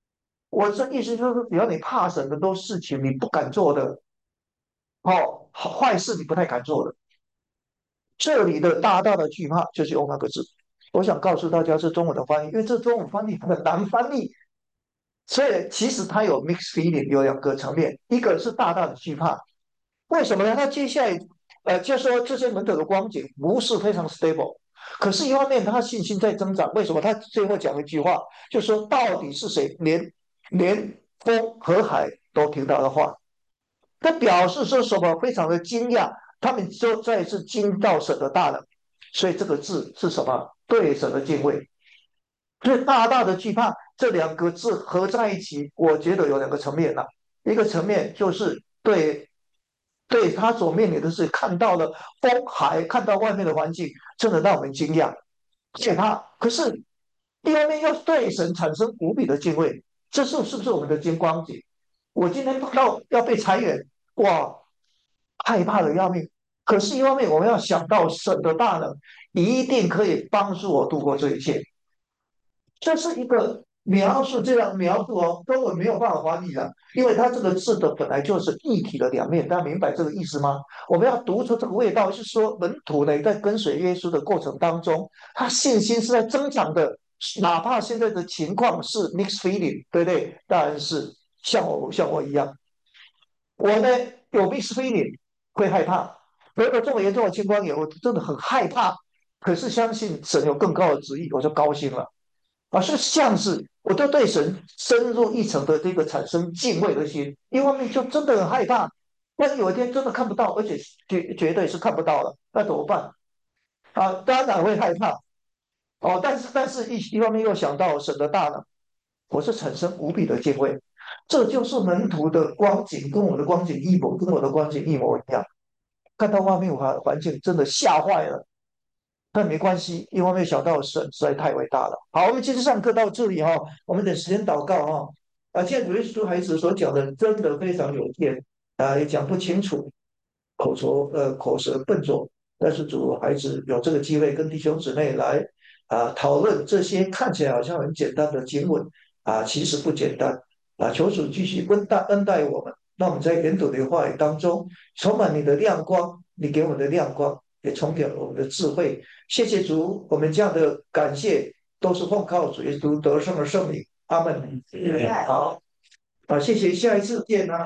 我这意思就是，只要你怕神的都事情你不敢做的，哦，坏事你不太敢做的。这里的大大的惧怕就是用那个字。我想告诉大家是中文的翻译，因为这中文翻译很难翻译，所以其实它有 mixed feeling，有两个层面，一个是大大的惧怕，为什么呢？他接下来呃就说这些门徒的光景不是非常 stable，可是一方面他信心在增长，为什么？他最后讲一句话，就说到底是谁连连风和海都听到的话，他表示说什么？非常的惊讶，他们就再次惊到神的大能，所以这个字是什么？对神的敬畏。所以大大的惧怕这两个字合在一起，我觉得有两个层面呐、啊一个层面就是对对他所面临的是看到了风海，看到外面的环境，真的让我们惊讶，害怕。可是一方面又对神产生无比的敬畏，这是是不是我们的金光景？我今天碰到要被裁员，哇，害怕的要命。可是，一方面我们要想到神的大能，一定可以帮助我度过这一切。这是一个描述，这样描述哦，根本没有办法翻译的，因为它这个字的本来就是一体的两面，大家明白这个意思吗？我们要读出这个味道，是说门徒呢在跟随耶稣的过程当中，他信心是在增长的，哪怕现在的情况是 mixed feeling，对不对？当然是像我像我一样，我呢有 mixed feeling，会害怕，得了这么严重的青光眼，我真的很害怕，可是相信神有更高的旨意，我就高兴了。啊，是像是我都对神深入一层的这个产生敬畏的心，一方面就真的很害怕，万一有一天真的看不到，而且绝绝对是看不到了，那怎么办？啊，当然会害怕哦，但是但是一一方面又想到神的大能，我是产生无比的敬畏，这就是门徒的光景，跟我的光景一模，跟我的光景一模一样。看到外面环环境，真的吓坏了。但没关系，因为我没有想到神实在太伟大了。好，我们今天上课到这里哈、哦，我们等时间祷告哈、哦。啊，现在主耶稣孩子所讲的真的非常有限，啊，也讲不清楚，口拙呃口舌笨拙。但是主孩子有这个机会跟弟兄姊妹来啊讨论这些看起来好像很简单的经文啊，其实不简单啊。求主继续恩待恩待我们，让我们在研读的话语当中充满你的亮光，你给我们的亮光，也充给我们的智慧。谢谢主，我们这样的感谢都是奉靠主耶稣得胜的圣灵。阿门。好，啊，谢谢，下一次见啊。